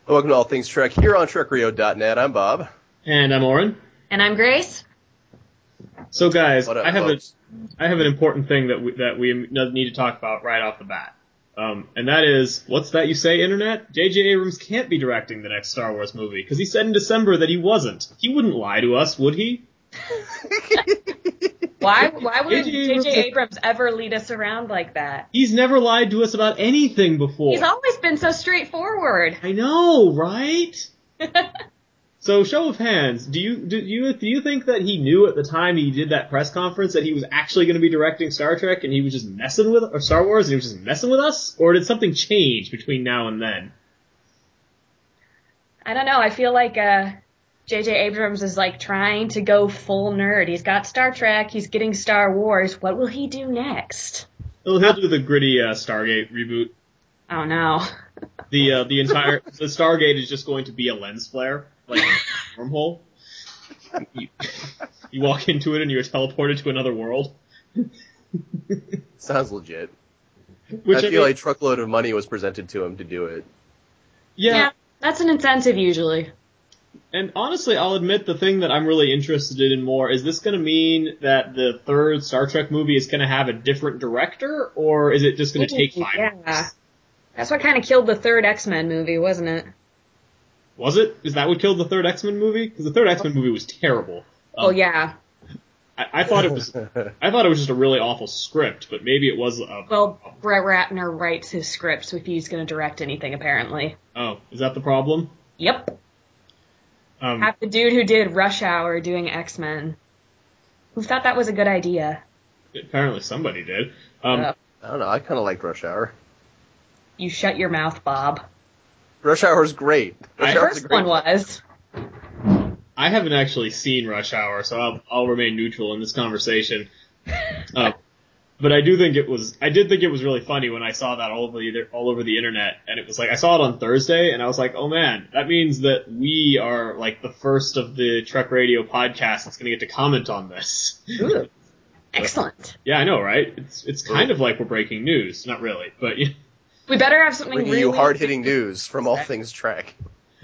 Welcome to All Things Trek here on TrekRio.net. I'm Bob. And I'm Oren. And I'm Grace. So guys, What up, I have folks? an important thing that we need to talk about right off the bat. And that is, what's that you say, Internet? J.J. Abrams can't be directing the next Star Wars movie, because he said in December that he wasn't. He wouldn't lie to us, would he? Why would J.J. J.J. Abrams ever lead us around like that? He's never lied to us about anything before. He's always been so straightforward. I know, right? So, show of hands, do you think that he knew at the time he did that press conference that he was actually going to be directing Star Trek and he was just messing with, or Star Wars, and he was just messing with us? Or did something change between now and then? I don't know. I feel like J.J. Abrams is like trying to go full nerd. He's got Star Trek. He's getting Star Wars. What will he do next? Well, he'll do the gritty Stargate reboot. Oh no. The Stargate is just going to be a lens flare, like a wormhole. You walk into it and you're teleported to another world. Sounds legit. Which I feel like a truckload of money was presented to him to do it. Yeah, that's an incentive usually. and honestly, I'll admit the thing that I'm really interested in more is this going to mean that the third Star Trek movie is going to have a different director, or is it just going to take 5 years? That's what kind of killed the third X-Men movie, wasn't it? Was it? Is that what killed the third X-Men movie? Because the third X-Men movie was terrible. Yeah. I thought it was just a really awful script, but maybe it was. Well, Brett Ratner writes his scripts if he's going to direct anything, apparently. Oh, is that the problem? Yep. Have the dude who did Rush Hour doing X-Men. Who thought that was a good idea? Apparently somebody did. I don't know. I kind of liked Rush Hour. You shut your mouth, Bob. Rush Hour's great. The first one was. I haven't actually seen Rush Hour, so I'll remain neutral in this conversation. But I did think it was really funny when I saw that all over the internet, and it was like, I saw it on Thursday, and I was like, oh man, that means that we are like the first of the Trek Radio podcasts that's going to get to comment on this. Ooh. Excellent. Yeah, I know, right? It's kind of like we're breaking news. Not really, but... We better have something bringing you hard-hitting news from All Things Trek.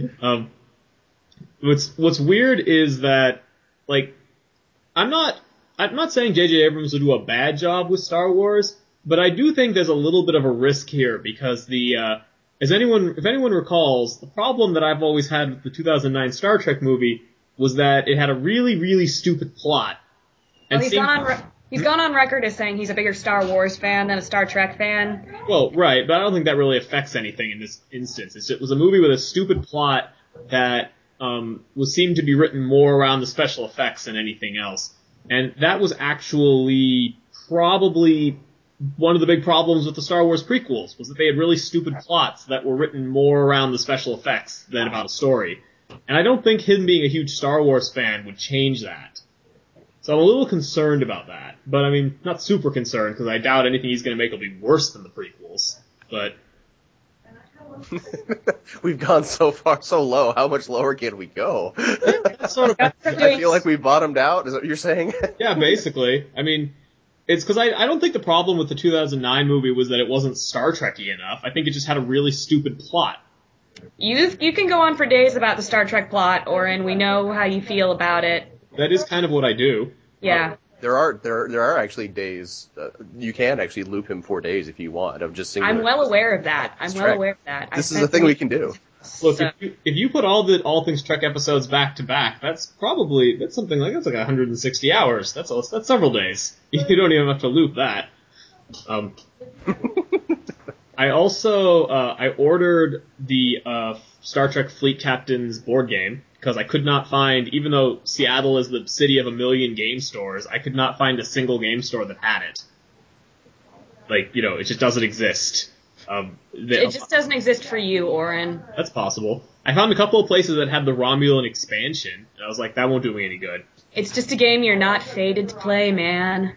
What's weird is that, like, I'm not saying J.J. Abrams will do a bad job with Star Wars, but I do think there's a little bit of a risk here because if anyone recalls, the problem that I've always had with the 2009 Star Trek movie was that it had a really, really stupid plot. And he's gone on record as saying he's a bigger Star Wars fan than a Star Trek fan. Well, right, but I don't think that really affects anything in this instance. It was a movie with a stupid plot that seemed to be written more around the special effects than anything else. And that was actually probably one of the big problems with the Star Wars prequels, was that they had really stupid plots that were written more around the special effects than about a story. And I don't think him being a huge Star Wars fan would change that. So I'm a little concerned about that. But, I mean, not super concerned, because I doubt anything he's going to make will be worse than the prequels. But... We've gone so far, so low. How much lower can we go? I feel like we bottomed out. Is that what you're saying? Yeah, basically. I mean, it's because I don't think the problem with the 2009 movie was that it wasn't Star Trek-y enough. I think it just had a really stupid plot. You can go on for days about the Star Trek plot, Oren. We know how you feel about it. That is kind of what I do. Yeah. There are actually days, you can actually loop him for days if you want. I'm well aware of that. This is a thing we can do. Look, if you put all Things Trek episodes back to back, that's something like 160 hours. That's several days. You don't even have to loop that. I also I ordered the Star Trek Fleet Captain's board game because I could not find, even though Seattle is the city of a million game stores, I could not find a single game store that had it. Like, it just doesn't exist. It just doesn't exist for you, Oren. That's possible. I found a couple of places that had the Romulan expansion, and I was like, that won't do me any good. It's just a game you're not fated to play, man.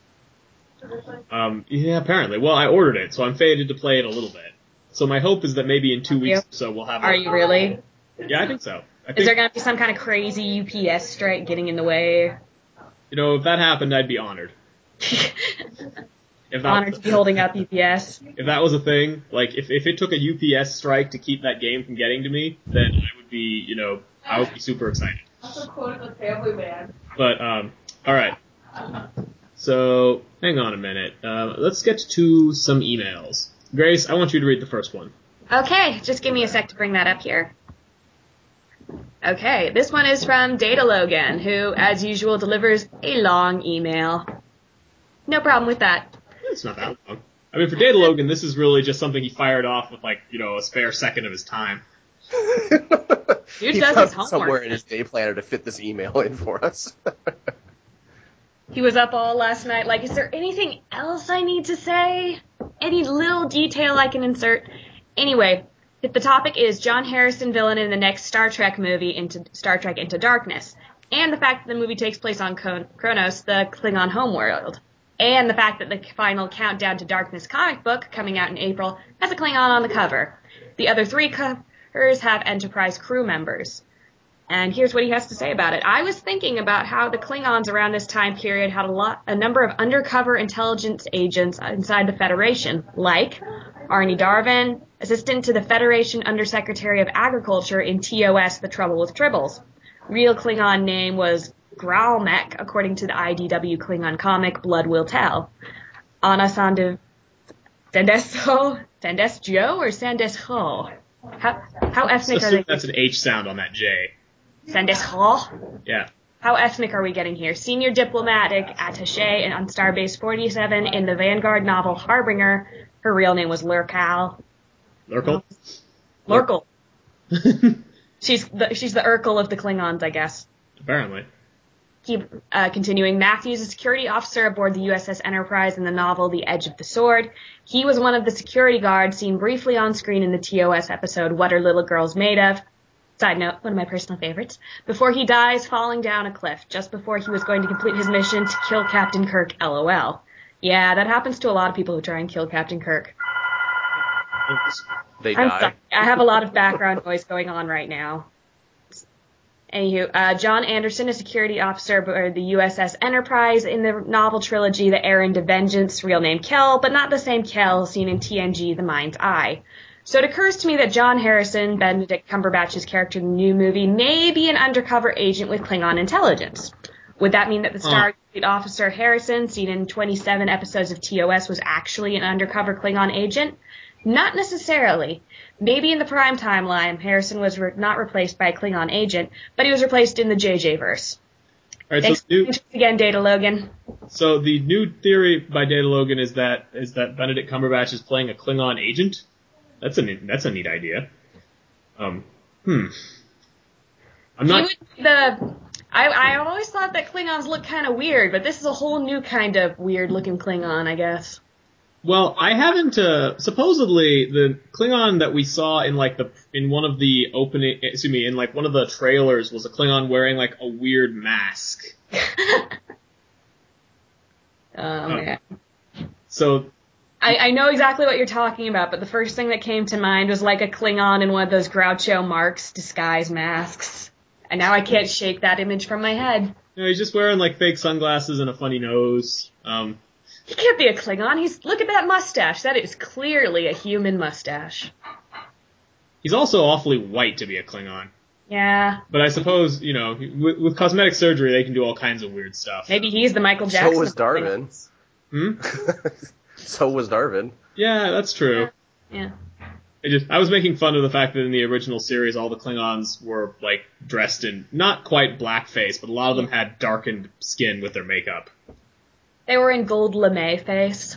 Yeah, apparently. Well, I ordered it, so I'm fated to play it a little bit. So my hope is that maybe in 2 weeks or so we'll have... Are you really? Yeah, I think so. Is there going to be some kind of crazy UPS strike getting in the way? If that happened, I'd be honored. If Honored to be holding up UPS. If that was a thing, like if it took a UPS strike to keep that game from getting to me, then I would be, I would be super excited. That's a quote of the Family Man. But all right. So hang on a minute. Let's get to some emails. Grace, I want you to read the first one. Okay, just give me a sec to bring that up here. Okay, this one is from Data Logan, who, as usual, delivers a long email. No problem with that. It's not that long. I mean, for Data Logan, this is really just something he fired off with, like, a spare second of his time. Dude He does found his homework. somewhere in his day planner to fit this email in for us. He was up all last night, like, is there anything else I need to say? Any little detail I can insert? Anyway, the topic is John Harrison villain in the next Star Trek movie, Star Trek Into Darkness, and the fact that the movie takes place on Kronos, the Klingon homeworld, and the fact that the final Countdown to Darkness comic book, coming out in April, has a Klingon on the cover. The other three covers have Enterprise crew members. And here's what he has to say about it. I was thinking about how the Klingons around this time period had a number of undercover intelligence agents inside the Federation, like Arnie Darvin, assistant to the Federation Undersecretary of Agriculture in TOS, The Trouble with Tribbles. Real Klingon name was Graalmek, according to the IDW Klingon comic Blood Will Tell. Anna Sandesjo or Sandesjo? How ethnic are they? That's an H sound on that J. Sandesjo? Yeah. How ethnic are we getting here? Senior diplomatic attaché on Starbase 47 in the Vanguard novel Harbinger. Her real name was Lurkal. Lurkle? Lurkle. She's the Urkel of the Klingons, I guess. Apparently. Continuing, Matthews, a security officer aboard the USS Enterprise in the novel The Edge of the Sword. He was one of the security guards seen briefly on screen in the TOS episode What Are Little Girls Made Of? Side note, one of my personal favorites. Before he dies falling down a cliff, just before he was going to complete his mission to kill Captain Kirk, LOL. Yeah, that happens to a lot of people who try and kill Captain Kirk. They I'm die. sorry. I have a lot of background noise going on right now. Anywho, John Anderson, a security officer aboard the USS Enterprise in the novel trilogy The Errand of Vengeance, real name Kel, but not the same Kel seen in TNG The Mind's Eye. So it occurs to me that John Harrison, Benedict Cumberbatch's character in the new movie, may be an undercover agent with Klingon intelligence. Would that mean that the Starfleet officer Harrison, seen in 27 episodes of TOS, was actually an undercover Klingon agent? Not necessarily. Maybe in the prime timeline, Harrison was not replaced by a Klingon agent, but he was replaced in the JJ-verse. All right, Thanks again, Data Logan. So the new theory by Data Logan is that Benedict Cumberbatch is playing a Klingon agent. That's a neat idea. I'm not. I always thought that Klingons looked kind of weird, but this is a whole new kind of weird looking Klingon, I guess. Well, I haven't. Supposedly, the Klingon that we saw in one of the trailers was a Klingon wearing like a weird mask. Man. So. I know exactly what you're talking about, but the first thing that came to mind was like a Klingon in one of those Groucho Marx disguise masks. And now I can't shake that image from my head. No, he's just wearing like fake sunglasses and a funny nose. He can't be a Klingon. Look at that mustache. That is clearly a human mustache. He's also awfully white to be a Klingon. Yeah. But I suppose, with cosmetic surgery, they can do all kinds of weird stuff. Maybe he's the Michael Jackson. So was Darwin. So was Darwin. Yeah, that's true. Yeah. I was making fun of the fact that in the original series, all the Klingons were, like, dressed in not quite blackface, but a lot of them had darkened skin with their makeup. They were in gold lame face.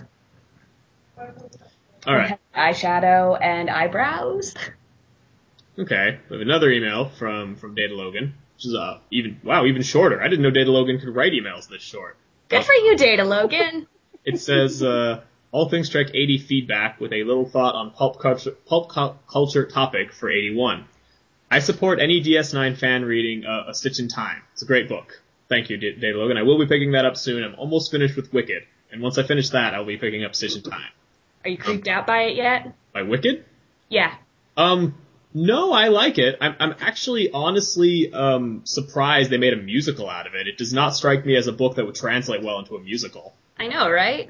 All right. Eyeshadow and eyebrows. Okay. We have another email from Data Logan, which is even shorter. I didn't know Data Logan could write emails this short. Good for you, Data Logan. It says, all things Trek 80 feedback with a little thought on pulp culture topic for 81. I support any DS9 fan reading A Stitch in Time. It's a great book. Thank you, Data Logan. I will be picking that up soon. I'm almost finished with Wicked. And once I finish that, I'll be picking up Stitch in Time. Are you creeped out by it yet? By Wicked? Yeah. No, I like it. I'm actually honestly surprised they made a musical out of it. It does not strike me as a book that would translate well into a musical. I know, right?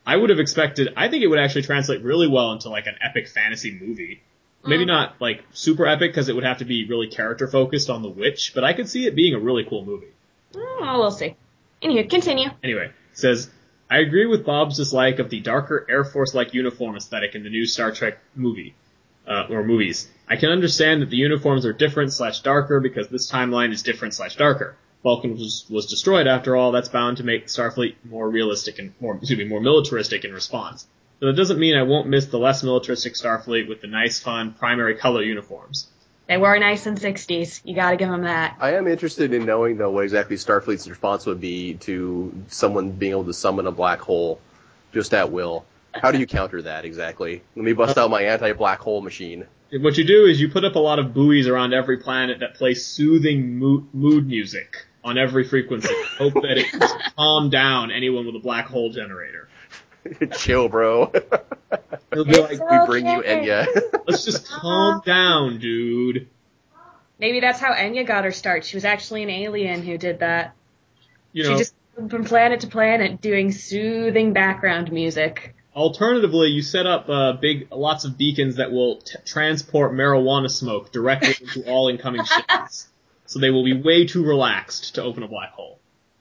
I would have expected, I think it would actually translate really well into like an epic fantasy movie. Maybe not like super epic because it would have to be really character focused on the witch, but I could see it being a really cool movie. Oh, we'll see. Anywho, continue. Anyway, it says, I agree with Bob's dislike of the darker Air Force-like uniform aesthetic in the new Star Trek movie, or movies. I can understand that the uniforms are different/darker because this timeline is different/darker. Vulcan was destroyed after all, that's bound to make Starfleet more realistic and more militaristic in response. But that doesn't mean I won't miss the less militaristic Starfleet with the nice, fun, primary color uniforms. They were nice in the 60s. You gotta give them that. I am interested in knowing, though, what exactly Starfleet's response would be to someone being able to summon a black hole just at will. How do you counter that exactly? Let me bust out my anti-black hole machine. What you do is you put up a lot of buoys around every planet that play soothing mood music on every frequency. Hope that it can calm down anyone with a black hole generator. Chill, bro. It'll be like, We bring you Enya. let's just calm down, dude. Maybe that's how Enya got her start. She was actually an alien who did that. You She know, just moved from planet to planet doing soothing background music. alternatively, you set up lots of beacons that will transport marijuana smoke directly into all incoming ships. So they will be way too relaxed to open a black hole.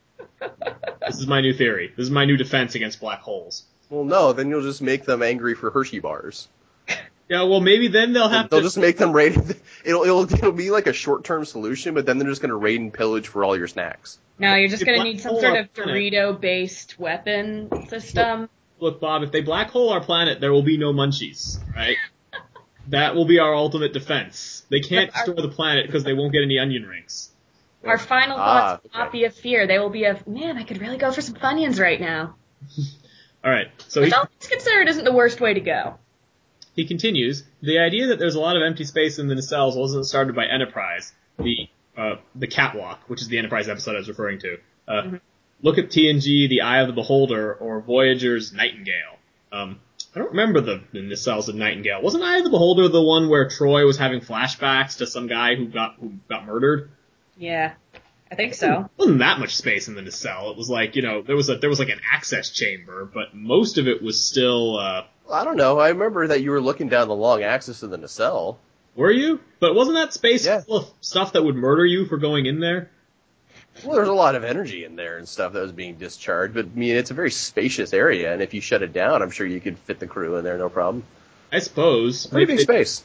This is my new theory. This is my new defense against black holes. Well, no, then you'll just make them angry for Hershey bars. Yeah, well, maybe then they'll just make them raid. It'll be like a short-term solution, but then they're just going to raid and pillage for all your snacks. No, you're just If going to black need some hole sort our of planet- Dorito-based weapon system. Look, Bob, if they black hole our planet, there will be no munchies, right? That will be our ultimate defense. They can't destroy the planet because they won't get any onion rings. Our final thoughts will not okay. be of fear. They will be of, man, I could really go for some Funyuns right now. All right, so Which all things considered isn't the worst way to go. he continues. The idea that there's a lot of empty space in the nacelles wasn't started by Enterprise, the catwalk, which is the Enterprise episode I was referring to. Look at TNG, The Eye of the Beholder, or Voyager's Nightingale. I don't remember the nacelles of Nightingale. Wasn't Eye of the Beholder the one where Troy was having flashbacks to some guy who got murdered? Yeah, I think so. Wasn't that much space in the nacelle. It was like, there was like an access chamber, but most of it was still, I don't know. I remember that you were looking down the long axis of the nacelle. were you? But wasn't that space Yeah. full of stuff that would murder you for going in there? Well, there's a lot of energy in there and stuff that was being discharged, but I mean, it's a very spacious area, and if you shut it down, I'm sure you could fit the crew in there, no problem. I suppose. Pretty big space.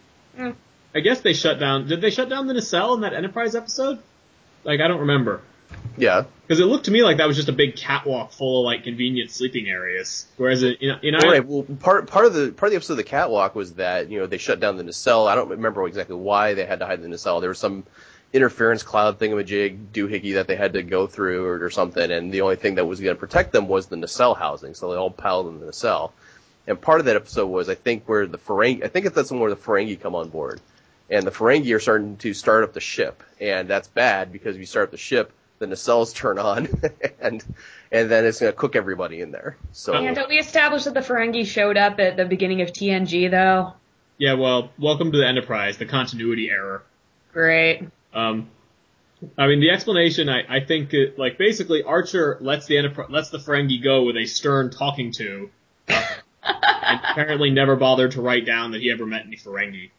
I guess they shut down, did they shut down the nacelle in that Enterprise episode? Like, I don't remember. Yeah. Because it looked to me like that was just a big catwalk full of, like, convenient sleeping areas. Whereas in Right. Well, part of the episode of the catwalk was that they shut down the nacelle. I don't remember exactly why they had to hide the nacelle. There was some interference cloud thingamajig doohickey that they had to go through or something, and the only thing that was going to protect them was the nacelle housing. So they all piled in the nacelle. And part of that episode was, I think, where the Ferengi, I think that's where the Ferengi come on board. And the Ferengi are starting to start up the ship, and that's bad because if you start up the ship, the nacelles turn on, and then it's going to cook everybody in there. So Yeah, don't we establish that the Ferengi showed up at the beginning of TNG, though? Yeah, well, welcome to the Enterprise, the continuity error. Great. I mean, the explanation, I think, basically Archer lets the Ferengi go with a stern talking to, and apparently never bothered to write down that he ever met any Ferengi.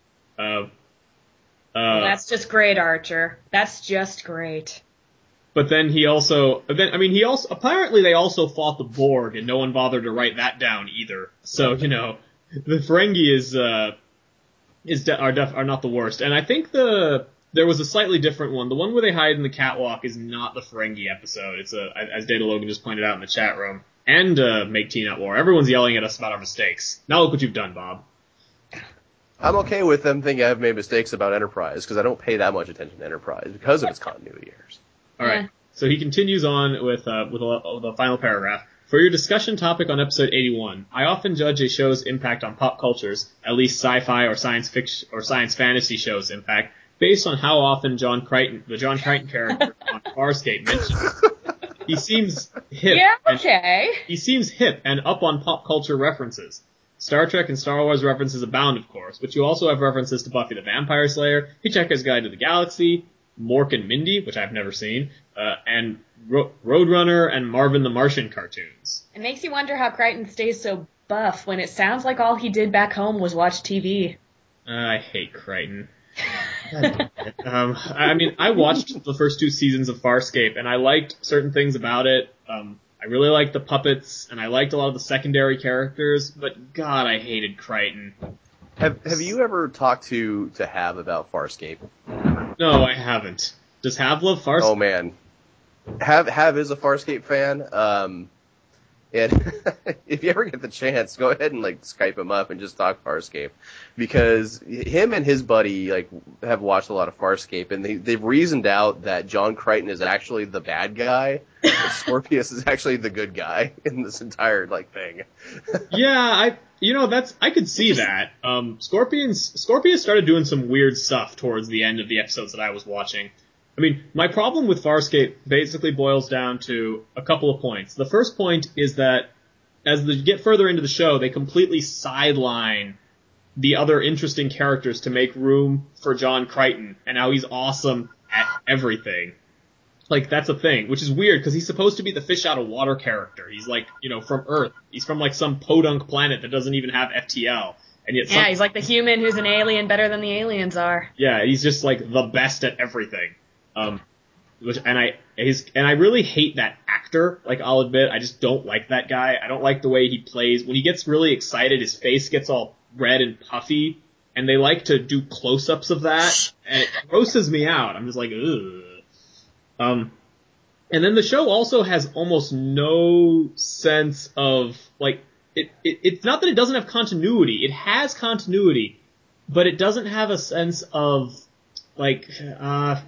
Well, that's just great, Archer. That's just great. But then apparently they also fought the Borg, and no one bothered to write that down either. So, the Ferengi are not the worst. And I think there was a slightly different one. The one where they hide in the catwalk is not the Ferengi episode. It's as Data Logan just pointed out in the chat room. And Make Teen at War. Everyone's yelling at us about our mistakes. Now look what you've done, Bob. I'm okay with them thinking I've made mistakes about Enterprise because I don't pay that much attention to Enterprise because of its continuity errors. All right. So he continues on with a final paragraph. For your discussion topic on episode 81, I often judge a show's impact on pop cultures, at least sci-fi or science fiction or science fantasy shows' impact, based on how often the John Crichton character on Farscape mentioned. He seems hip. Yeah, okay. He seems hip and up on pop culture references. Star Trek and Star Wars references abound, of course, but you also have references to Buffy the Vampire Slayer, Hitchhiker's Guide to the Galaxy, Mork and Mindy, which I've never seen, and Roadrunner and Marvin the Martian cartoons. It makes you wonder how Crichton stays so buff when it sounds like all he did back home was watch TV. I hate Crichton. I mean, I watched the first 2 seasons of Farscape, and I liked certain things about it. I really liked the puppets, and I liked a lot of the secondary characters, but God, I hated Crichton. Have you ever talked to Hav about Farscape? No, I haven't. Does Hav love Farscape? Oh man, Hav is a Farscape fan. And if you ever get the chance, go ahead and like Skype him up and just talk Farscape, because him and his buddy like have watched a lot of Farscape, and they've reasoned out that John Crichton is actually the bad guy, and Scorpius is actually the good guy in this entire like thing. Yeah, I could see that. Scorpius started doing some weird stuff towards the end of the episodes that I was watching. I mean, my problem with Farscape basically boils down to a couple of points. The first point is that as they get further into the show, they completely sideline the other interesting characters to make room for John Crichton and how he's awesome at everything. Like, that's a thing, which is weird because he's supposed to be the fish out of water character. He's like, from Earth. He's from like some podunk planet that doesn't even have FTL. And yet he's like the human who's an alien better than the aliens are. Yeah, he's just like the best at everything. And I really hate that actor. Like, I'll admit, I just don't like that guy. I don't like the way he plays. When he gets really excited, his face gets all red and puffy, and they like to do close-ups of that, and it grosses me out. I'm just like, ugh. And then the show also has almost no sense of, like, it's not that it doesn't have continuity. It has continuity, but it doesn't have a sense of, like, I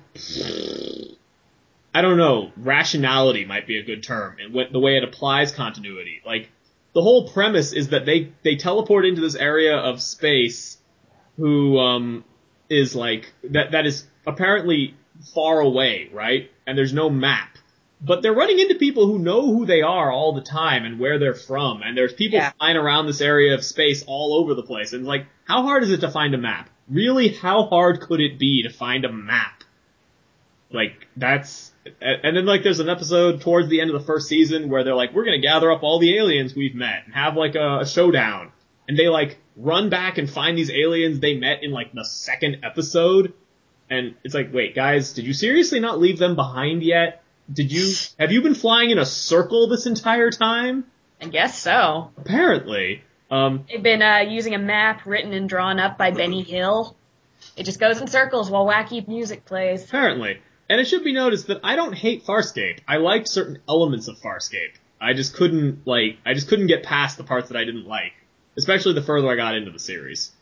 don't know, rationality might be a good term, and the way it applies continuity. Like, the whole premise is that they teleport into this area of space who, is like, that is apparently far away, right? And there's no map. But they're running into people who know who they are all the time and where they're from, and there's people flying around this area of space all over the place, and like, how hard is it to find a map? Really, how hard could it be to find a map? Like, and then like there's an episode towards the end of the first season where they're like, we're gonna gather up all the aliens we've met and have like a showdown. And they like run back and find these aliens they met in like the second episode. And it's like, wait, guys, did you seriously not leave them behind yet? Have you been flying in a circle this entire time? I guess so. Apparently. They've been using a map written and drawn up by Benny Hill. It just goes in circles while wacky music plays. Apparently. And it should be noticed that I don't hate Farscape. I liked certain elements of Farscape. I just couldn't get past the parts that I didn't like. Especially the further I got into the series.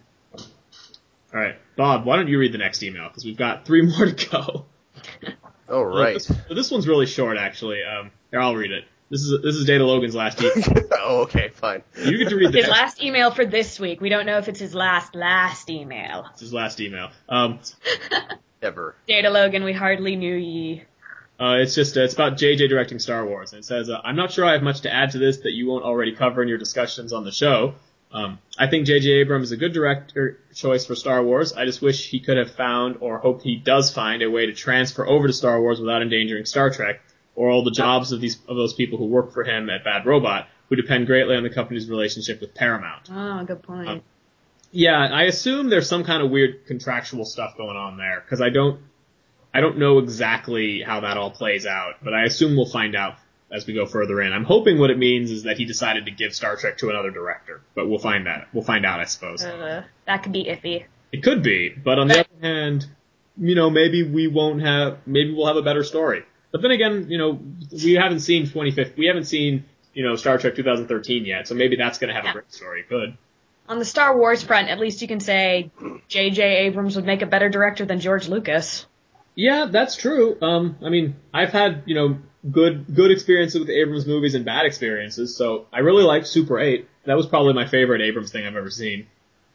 Alright, Bob, why don't you read the next email? Because we've got 3 more to go. Oh, right. This one's really short, actually. Here, I'll read it. This is Data Logan's last email. Oh, okay, fine. You get to read his last email for this week. We don't know if it's his last email. It's his last email. Ever. Data Logan, we hardly knew ye. It's about JJ directing Star Wars. And it says, I'm not sure I have much to add to this that you won't already cover in your discussions on the show. I think J.J. Abrams is a good director choice for Star Wars. I just wish he could have found, or hope he does find, a way to transfer over to Star Wars without endangering Star Trek, or all the jobs of those people who work for him at Bad Robot, who depend greatly on the company's relationship with Paramount. Oh, good point. Yeah, I assume there's some kind of weird contractual stuff going on there, because I don't know exactly how that all plays out, but I assume we'll find out as we go further in. I'm hoping what it means is that he decided to give Star Trek to another director, but we'll find that. We'll find out, I suppose. That could be iffy. It could be, but on the other hand, maybe we'll have a better story. But then again, we haven't seen Star Trek 2013 yet, so maybe that's going to have a great story. It could. On the Star Wars front, at least you can say J.J. Abrams would make a better director than George Lucas. Yeah, that's true. I've had, good experiences with Abrams movies and bad experiences, so I really liked Super 8. That was probably my favorite Abrams thing I've ever seen.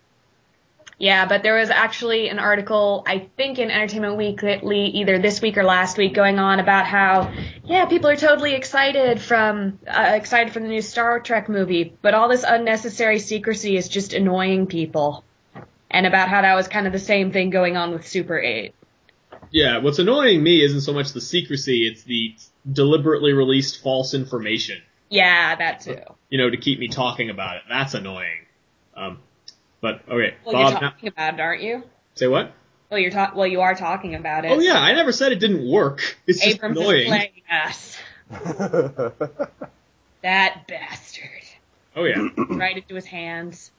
Yeah, but there was actually an article, I think in Entertainment Weekly, either this week or last week, going on about how, people are totally excited for the new Star Trek movie, but all this unnecessary secrecy is just annoying people. And about how that was kind of the same thing going on with Super 8. Yeah, what's annoying me isn't so much the secrecy, it's the deliberately released false information. Yeah, that too. To keep me talking about it. That's annoying. But, okay. Well, Bob, you're talking about it, aren't you? say what? Well, you are talking about it. Oh yeah, I never said it didn't work. It's just Abrams annoying. is playing us. That bastard. Oh yeah. Right into his hands.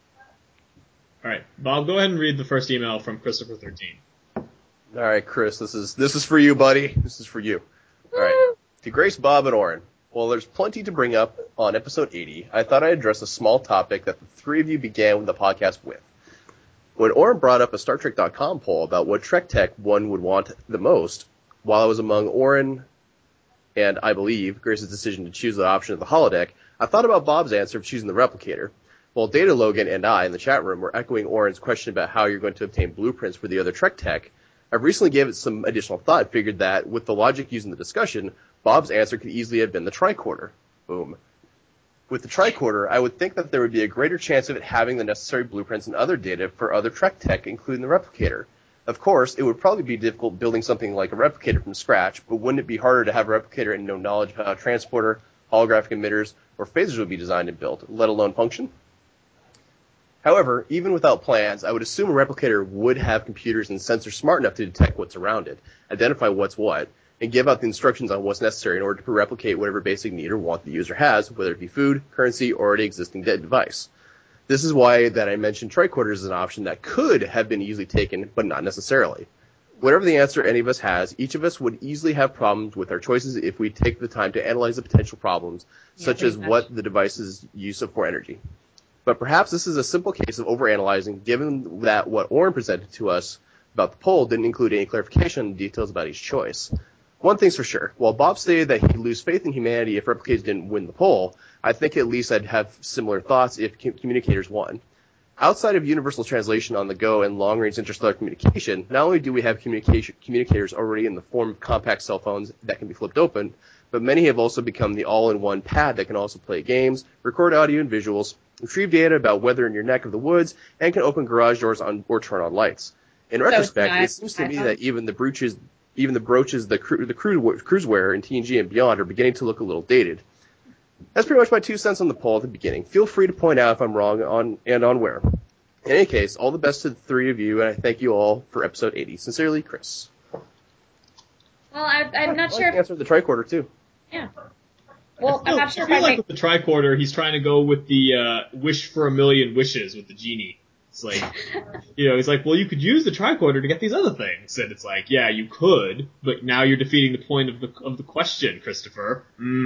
Alright, Bob, go ahead and read the first email from Christopher 13. All right, Chris, this is for you, buddy. This is for you. All right. To Grace, Bob, and Oren. Well, there's plenty to bring up on episode 80. I thought I'd address a small topic that the three of you began the podcast with. When Oren brought up a StarTrek.com poll about what Trek tech one would want the most, while I was among Oren and, I believe, Grace's decision to choose the option of the holodeck, I thought about Bob's answer of choosing the replicator. While Data Logan and I in the chat room were echoing Oren's question about how you're going to obtain blueprints for the other Trek tech, I've recently gave it some additional thought and figured that, with the logic used in the discussion, Bob's answer could easily have been the tricorder. Boom. With the tricorder, I would think that there would be a greater chance of it having the necessary blueprints and other data for other Trek tech, including the replicator. Of course, it would probably be difficult building something like a replicator from scratch, but wouldn't it be harder to have a replicator and no knowledge of how a transporter, holographic emitters, or phasers would be designed and built, let alone function? However, even without plans, I would assume a replicator would have computers and sensors smart enough to detect what's around it, identify what's what, and give out the instructions on what's necessary in order to replicate whatever basic need or want the user has, whether it be food, currency, or already existing device. This is why that I mentioned tricorders as an option that could have been easily taken, but not necessarily. Whatever the answer any of us has, each of us would easily have problems with our choices if we take the time to analyze the potential problems, such as what the device's use of for energy. But perhaps this is a simple case of overanalyzing, given that what Oren presented to us about the poll didn't include any clarification on the details about each choice. One thing's for sure. While Bob stated that he'd lose faith in humanity if replicators didn't win the poll, I think at least I'd have similar thoughts if communicators won. Outside of universal translation on the go and long-range interstellar communication, not only do we have communicators already in the form of compact cell phones that can be flipped open, but many have also become the all-in-one pad that can also play games, record audio and visuals, retrieve data about weather in your neck of the woods, and can open garage doors or turn on lights. In retrospect, it seems to me that even the brooches, the cruise wear in TNG and beyond are beginning to look a little dated. That's pretty much my 2 cents on the poll at the beginning. Feel free to point out if I'm wrong on where. In any case, all the best to the three of you, and I thank you all for episode 80. Sincerely, Chris. Well, I'm not sure. I answered the tricorder too. Yeah. Well, I'm not sure I feel like with the tricorder, he's trying to go with the wish for a million wishes with the genie. It's like, he's like, well, you could use the tricorder to get these other things. And it's like, yeah, you could, but now you're defeating the point of the question, Christopher.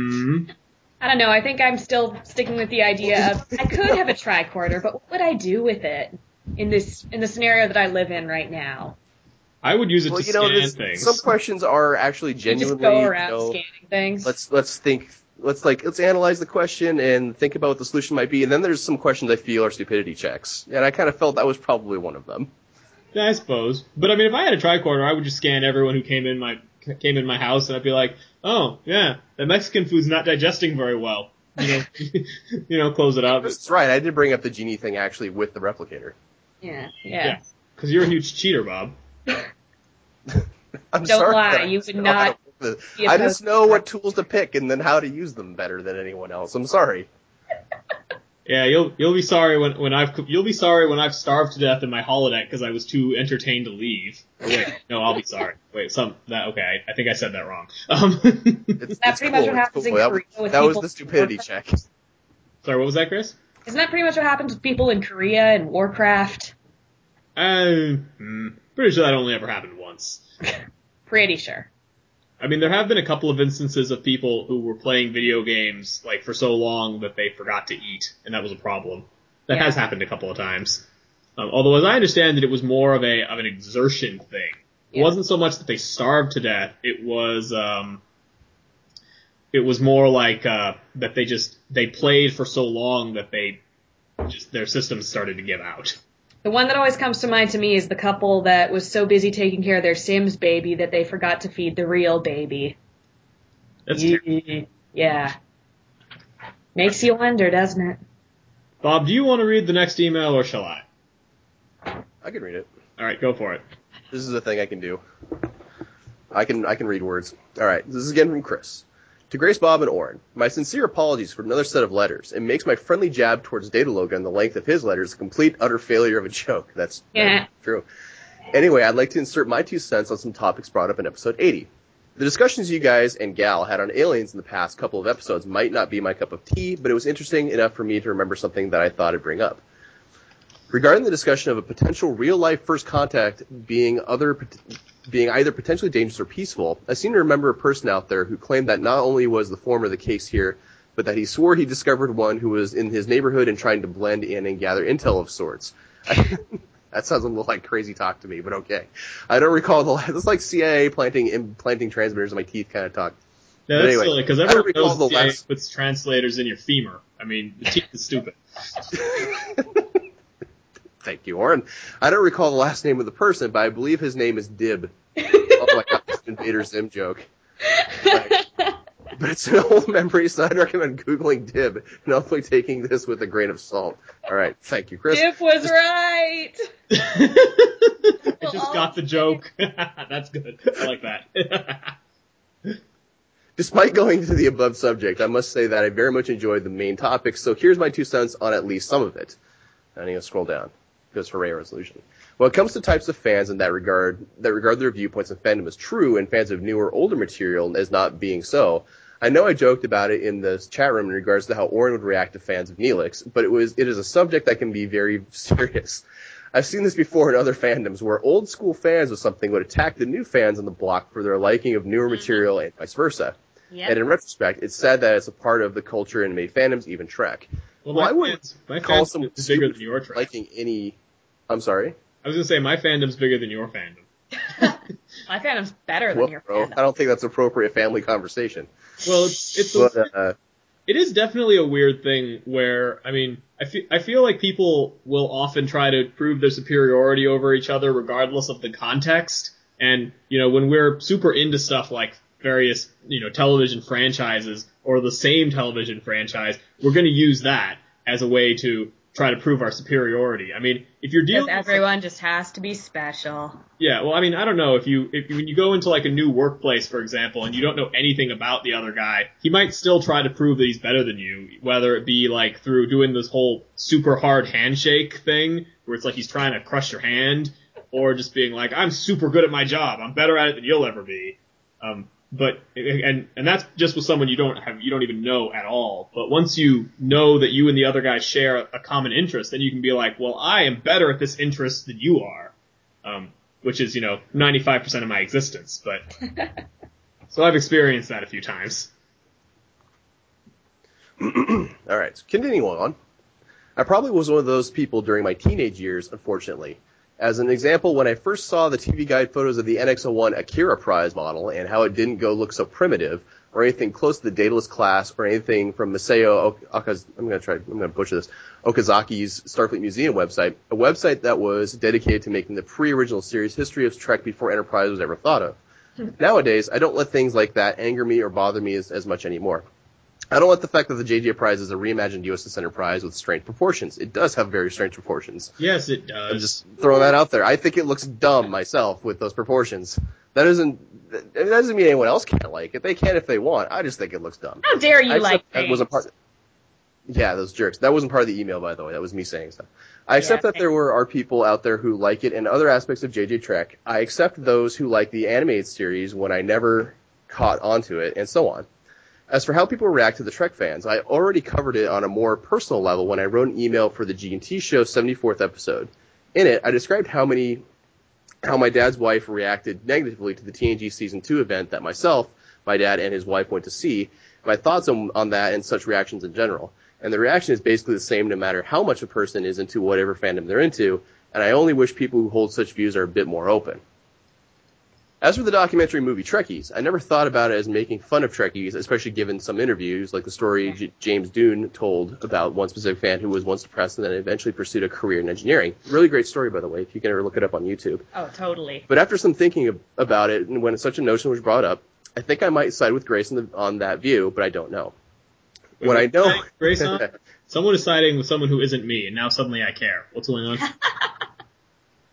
I don't know. I think I'm still sticking with the idea of I could have a tricorder, but what would I do with it in the scenario that I live in right now? I would use it to scan things. Some questions are actually genuinely. Just go around scanning things. Let's analyze the question and think about what the solution might be. And then there's some questions I feel are stupidity checks, and I kind of felt that was probably one of them. Yeah, I suppose. But I mean, if I had a tricorder, I would just scan everyone who came in my house, and I'd be like, oh yeah, the Mexican food's not digesting very well. Close it out. That's right. I did bring up the genie thing actually with the replicator. Yeah. Because you're a huge cheater, Bob. I'm Don't sorry lie. You would not. I just know what tools to pick and then how to use them better than anyone else. I'm sorry. Yeah, you'll be sorry when I've starved to death in my holodeck because I was too entertained to leave. Oh, wait, no, I'll be sorry. Wait, okay, I think I said that wrong. That's pretty much what happens in Korea with people. That was the stupidity check. Sorry, what was that, Chris? Isn't that pretty much what happens with people in Korea and Warcraft? Pretty sure that only ever happened once. Pretty sure. I mean, there have been a couple of instances of people who were playing video games for so long that they forgot to eat, and that was a problem. That has happened a couple of times. Although, as I understand it, it was more of an exertion thing. It wasn't so much that they starved to death. It was more like that they played for so long that their systems started to give out. The one that always comes to mind to me is the couple that was so busy taking care of their Sims baby that they forgot to feed the real baby. That's terrible. Yeah. Makes you wonder, doesn't it? Bob, do you want to read the next email, or shall I? I can read it. All right, go for it. This is a thing I can do. I can read words. All right, this is again from Chris. To Grace, Bob, and Oren, my sincere apologies for another set of letters. It makes my friendly jab towards Dataloga and the length of his letters a complete, utter failure of a joke. That's true. Anyway, I'd like to insert my 2 cents on some topics brought up in episode 80. The discussions you guys and Gal had on aliens in the past couple of episodes might not be my cup of tea, but it was interesting enough for me to remember something that I thought I'd bring up. Regarding the discussion of a potential real-life first contact being either potentially dangerous or peaceful, I seem to remember a person out there who claimed that not only was the former the case here, but that he swore he discovered one who was in his neighborhood and trying to blend in and gather intel of sorts. That sounds a little like crazy talk to me, but okay. I don't recall it's like CIA planting transmitters in my teeth kind of talk. Yeah, that's silly, because everyone knows the CIA puts translators in your femur. I mean, the teeth is stupid. Thank you, Oren. I don't recall the last name of the person, but I believe his name is Dib. Oh my god, it's an Invader Zim joke. But it's an old memory, so I'd recommend Googling Dib and hopefully taking this with a grain of salt. All right, thank you, Chris. Dib was right. I just got the joke. That's good. I like that. Despite going to the above subject, I must say that I very much enjoyed the main topic, so here's my 2 cents on at least some of it. I need to scroll down. Because hooray resolution. When it comes to types of fans in that regard their viewpoints and fandom as true, and fans of newer, older material as not being so, I know I joked about it in the chat room in regards to how Oren would react to fans of Neelix, but it is a subject that can be very serious. I've seen this before in other fandoms, where old school fans of something would attack the new fans on the block for their liking of newer material and vice versa. Yep. And in retrospect, it's sad that it's a part of the culture in many fandoms, even Trek. Well, my fans call is bigger than your Trek. Liking any... I'm sorry? I was going to say, my fandom's bigger than your fandom. My fandom's better than your fandom. I don't think that's appropriate family conversation. Well, it is definitely a weird thing where, I mean, I feel like people will often try to prove their superiority over each other regardless of the context. And, you know, when we're super into stuff like various, you know, television franchises or the same television franchise, we're going to use that as a way to try to prove our superiority. I mean, if you're dealing with everyone just has to be special. Yeah, well, I mean, I don't know if when you go into like a new workplace, for example, and you don't know anything about the other guy, he might still try to prove that he's better than you, whether it be like through doing this whole super hard handshake thing where it's like he's trying to crush your hand, or just being like, I'm super good at my job, I'm better at it than you'll ever be. But that's just with someone you don't even know at all. But once you know that you and the other guy share a common interest, then you can be like, well, I am better at this interest than you are, which is 95% of my existence. But so I've experienced that a few times. All right, so continuing on, I probably was one of those people during my teenage years, unfortunately. As an example, when I first saw the TV guide photos of the NX-01 Akira prize model and how it didn't go look so primitive or anything close to the Daedalus class or anything from Masao I'm going to butcher this, Okazaki's Starfleet Museum website, a website that was dedicated to making the pre-original series history of Trek before Enterprise was ever thought of. Nowadays, I don't let things like that anger me or bother me as much anymore. I don't like the fact that the JJ Prize is a reimagined USS Enterprise with strange proportions. It does have very strange proportions. Yes, it does. I'm just throwing that out there. I think it looks dumb myself with those proportions. That doesn't mean anyone else can't like it. They can if they want. I just think it looks dumb. How dare you like things? Yeah, those jerks. That wasn't part of the email, by the way. That was me saying stuff. I accept that there are people out there who like it and other aspects of JJ Trek. I accept those who like the animated series when I never caught onto it, and so on. As for how people react to the Trek fans, I already covered it on a more personal level when I wrote an email for the G&T show's 74th episode. In it, I described how my dad's wife reacted negatively to the TNG Season 2 event that myself, my dad, and his wife went to see, my thoughts on that and such reactions in general. And the reaction is basically the same no matter how much a person is into whatever fandom they're into, and I only wish people who hold such views are a bit more open. As for the documentary movie Trekkies, I never thought about it as making fun of Trekkies, especially given some interviews, like the story James Dune told about one specific fan who was once depressed and then eventually pursued a career in engineering. Really great story, by the way, if you can ever look it up on YouTube. Oh, totally. But after some thinking about it, and when such a notion was brought up, I think I might side with Grace on that view, but I don't know. When I know... Grace, someone is siding with someone who isn't me, and now suddenly I care. What's going on?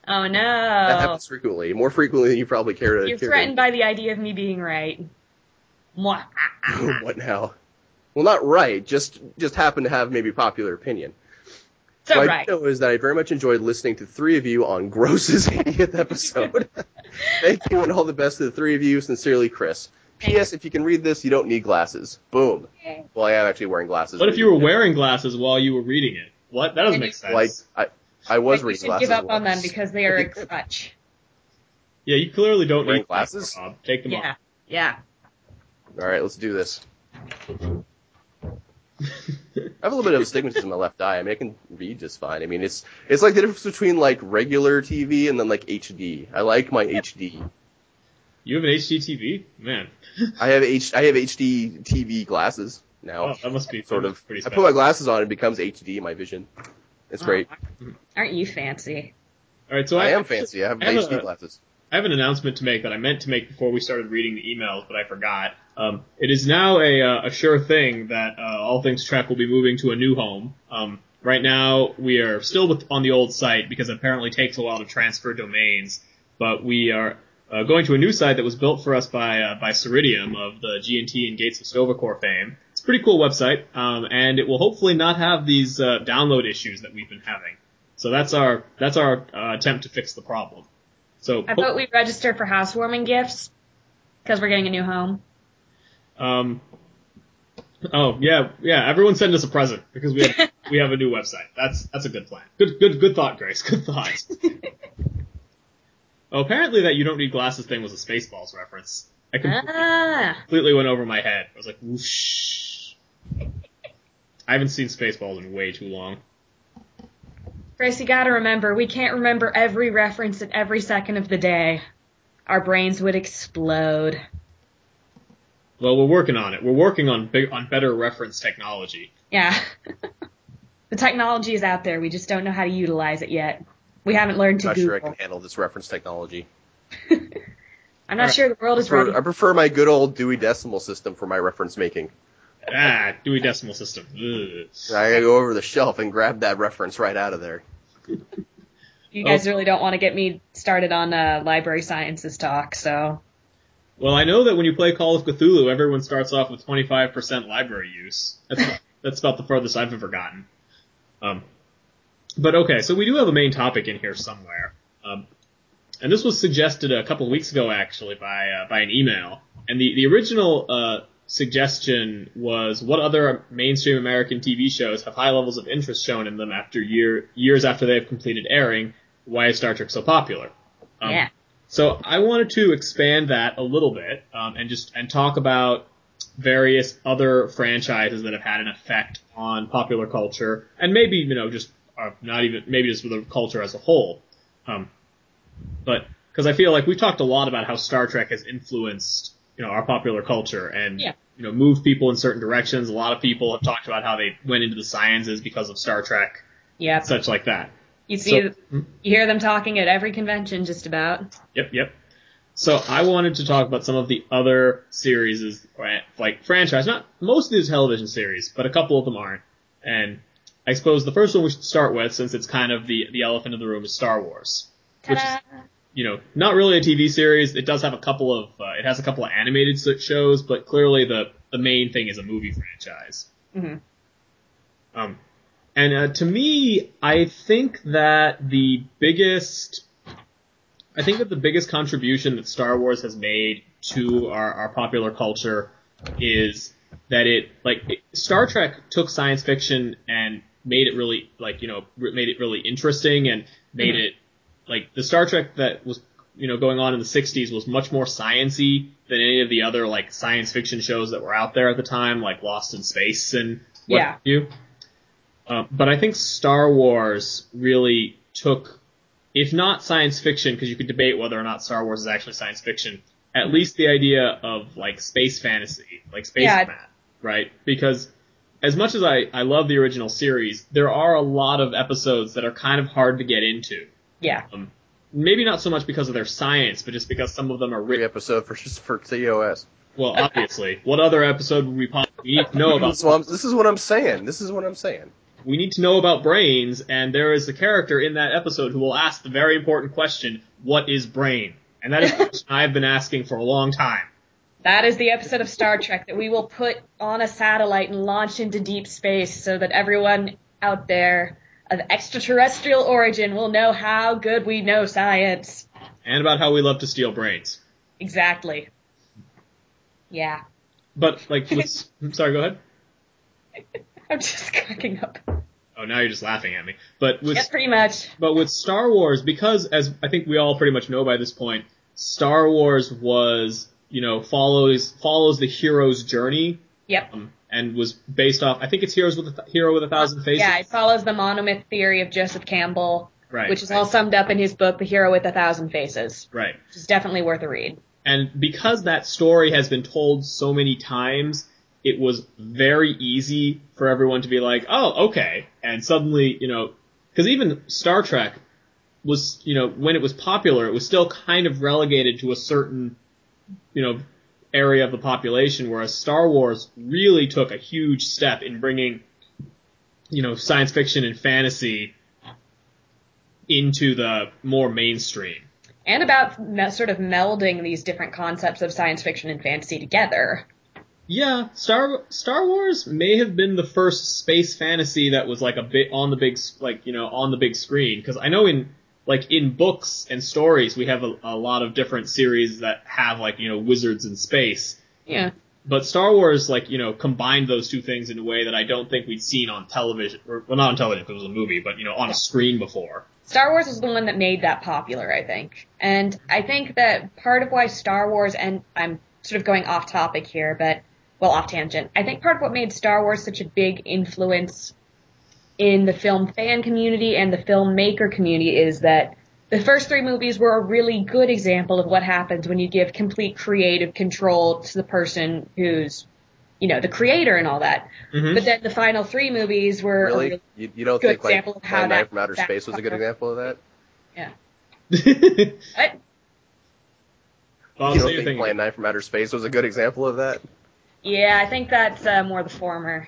Oh no. That happens frequently, more frequently than you probably care to. You're threatened by the idea of me being right. Mwah. What now? Well, not right. Just happen to have maybe popular opinion. So what right. I know is that I very much enjoyed listening to three of you on Gross's 80th episode. Thank you and all the best to the three of you. Sincerely, Chris. P.S. If you can read this, you don't need glasses. Boom. Okay. Well, I am actually wearing glasses. What if you were wearing glasses while you were reading it? What? That doesn't make sense. Like, I was You reading should glasses. give up on once. them because they are a crutch. Yeah, you clearly don't Wearing need glasses? Bob. Take them Yeah. Yeah. All right, let's do this. I have a little bit of astigmatism in my left eye. I mean, I can read just fine. I mean, it's like the difference between like regular TV and then like HD. I like my HD. You have an HD TV? Man. I have HD TV glasses now. Oh, that must be Sort of. pretty I special. put my glasses on and it becomes HD in my vision. It's great. Aren't you fancy? All right, so I am fancy. I have HD glasses. I have an announcement to make that I meant to make before we started reading the emails, but I forgot. It is now a sure thing that All Things Trek will be moving to a new home. Right now, we are still on the old site because it apparently takes a while to transfer domains, but we are going to a new site that was built for us by Ceridium of the GNT and Gates of Stovacor fame. It's a pretty cool website, and it will hopefully not have these download issues that we've been having. So that's our attempt to fix the problem. So How about we register for housewarming gifts? Because we're getting a new home. Oh yeah. Everyone send us a present because we have a new website. That's a good plan. Good thought, Grace. Good thought. Oh, apparently that you don't need glasses thing was a Spaceballs reference. I completely went over my head. I was like, whoosh. I haven't seen Spaceballs in way too long. Grace, you gotta remember, we can't remember every reference at every second of the day. Our brains would explode. Well, we're working on it. We're working on better reference technology. Yeah. The technology is out there. We just don't know how to utilize it yet. We haven't learned to I'm not Google. sure I can handle this reference technology. I'm not sure the world is ready. I prefer my good old Dewey Decimal System for my reference making. Dewey Decimal System. Ugh. I gotta go over the shelf and grab that reference right out of there. You guys really don't want to get me started on library sciences talk, so... Well, I know that when you play Call of Cthulhu, everyone starts off with 25% library use. That's about the farthest I've ever gotten. But okay, so we do have a main topic in here somewhere. And this was suggested a couple of weeks ago, actually, by an email. And the original suggestion was, what other mainstream American TV shows have high levels of interest shown in them after years after they have completed airing? Why is Star Trek so popular? Yeah. So I wanted to expand that a little bit and talk about various other franchises that have had an effect on popular culture, and maybe just with the culture as a whole. But because I feel like we've talked a lot about how Star Trek has influenced our popular culture and moved people in certain directions. A lot of people have talked about how they went into the sciences because of Star Trek. Yeah. Such like that. You hear them talking at every convention, just about. Yep. So I wanted to talk about some of the other series, like franchise. Not most of these television series, but a couple of them aren't. And I suppose the first one we should start with, since it's kind of the elephant in the room, is Star Wars. Ta-da! Which is, not really a TV series. It does have a couple of animated shows, but clearly the main thing is a movie franchise. Mm-hmm. And to me, I think that the biggest contribution that Star Wars has made to our popular culture is that Star Trek took science fiction and made it really interesting and made it the Star Trek that was going on in the 60s was much more science-y than any of the other science fiction shows that were out there at the time, like Lost in Space and what have you. But I think Star Wars really took, if not science fiction, because you could debate whether or not Star Wars is actually science fiction, at least the idea of space fantasy, space math, right? Because as much as I love the original series, there are a lot of episodes that are kind of hard to get into. Yeah. Maybe not so much because of their science, but just because some of them are written. Episode for TOS. Well, obviously. What other episode would we possibly need to know about? This is what I'm saying. we need to know about brains, and there is a character in that episode who will ask the very important question, what is brain? And that is a question I've been asking for a long time. That is the episode of Star Trek that we will put on a satellite and launch into deep space so that everyone out there of extraterrestrial origin will know how good we know science. And about how we love to steal brains. Exactly. Yeah. But, like, sorry, go ahead. I'm just cracking up. Oh, now you're just laughing at me. But with, Yeah, pretty much. But with Star Wars, because, as I think we all pretty much know by this point, Star Wars was, follows the hero's journey. Yep. And was based off, I think it's Hero with a Thousand Faces. Yeah, it follows the monomyth theory of Joseph Campbell, right, which is all summed up in his book, The Hero with a Thousand Faces. Right. Which is definitely worth a read. And because that story has been told so many times, it was very easy for everyone to be like, oh, okay. And suddenly, because even Star Trek was, when it was popular, it was still kind of relegated to a certain, area of the population, whereas Star Wars really took a huge step in bringing, science fiction and fantasy into the more mainstream. And about sort of melding these different concepts of science fiction and fantasy together. Yeah, Star Wars may have been the first space fantasy that was like a bit on the big, on the big screen. Because I know in books and stories we have a lot of different series that have wizards in space. Yeah. But Star Wars combined those two things in a way that I don't think we'd seen on television, or well, not on television because it was a movie, but on a screen before. Star Wars is the one that made that popular, I think. And I think that part of why Star Wars, and I'm sort of going off topic here, but off tangent. I think part of what made Star Wars such a big influence in the film fan community and the filmmaker community is that the first three movies were a really good example of what happens when you give complete creative control to the person who's, the creator and all that. Mm-hmm. But then the final three movies were really? A really you don't good think example of how Plan 9 from Outer Space was a good example of that? Yeah. What? You don't think Plan 9 from Outer Space was a good example of that? Yeah, I think that's more the former.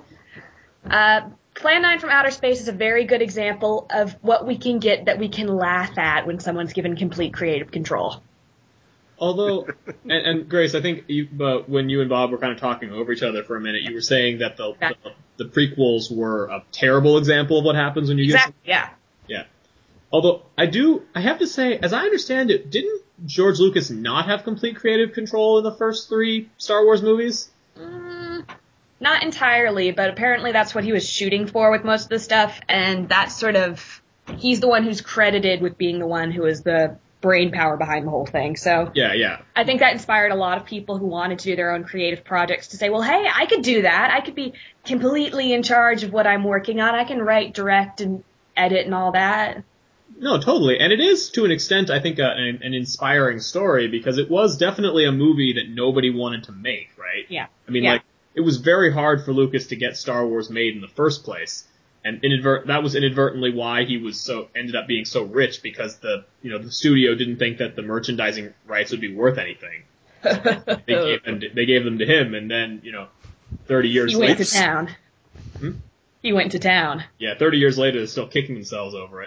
Plan 9 from Outer Space is a very good example of what we can get that we can laugh at when someone's given complete creative control. Although, and Grace, I think when you and Bob were kind of talking over each other for a minute, you were saying that the prequels were a terrible example of what happens when you get... Yeah. Yeah. Although, I have to say, as I understand it, didn't George Lucas not have complete creative control in the first three Star Wars movies? Not entirely, but apparently that's what he was shooting for with most of the stuff, and that's he's the one who's credited with being the one who is the brain power behind the whole thing, so... Yeah. I think that inspired a lot of people who wanted to do their own creative projects to say, well, hey, I could do that. I could be completely in charge of what I'm working on. I can write, direct, and edit and all that. No, totally. And it is, to an extent, I think, an inspiring story, because it was definitely a movie that nobody wanted to make, right? Yeah. I mean, it was very hard for Lucas to get Star Wars made in the first place. And that was inadvertently why he was ended up being so rich, because the studio didn't think that the merchandising rights would be worth anything. They gave them to him, and then, 30 years later... He went to town. He went to town. Yeah, 30 years later, they're still kicking themselves over it.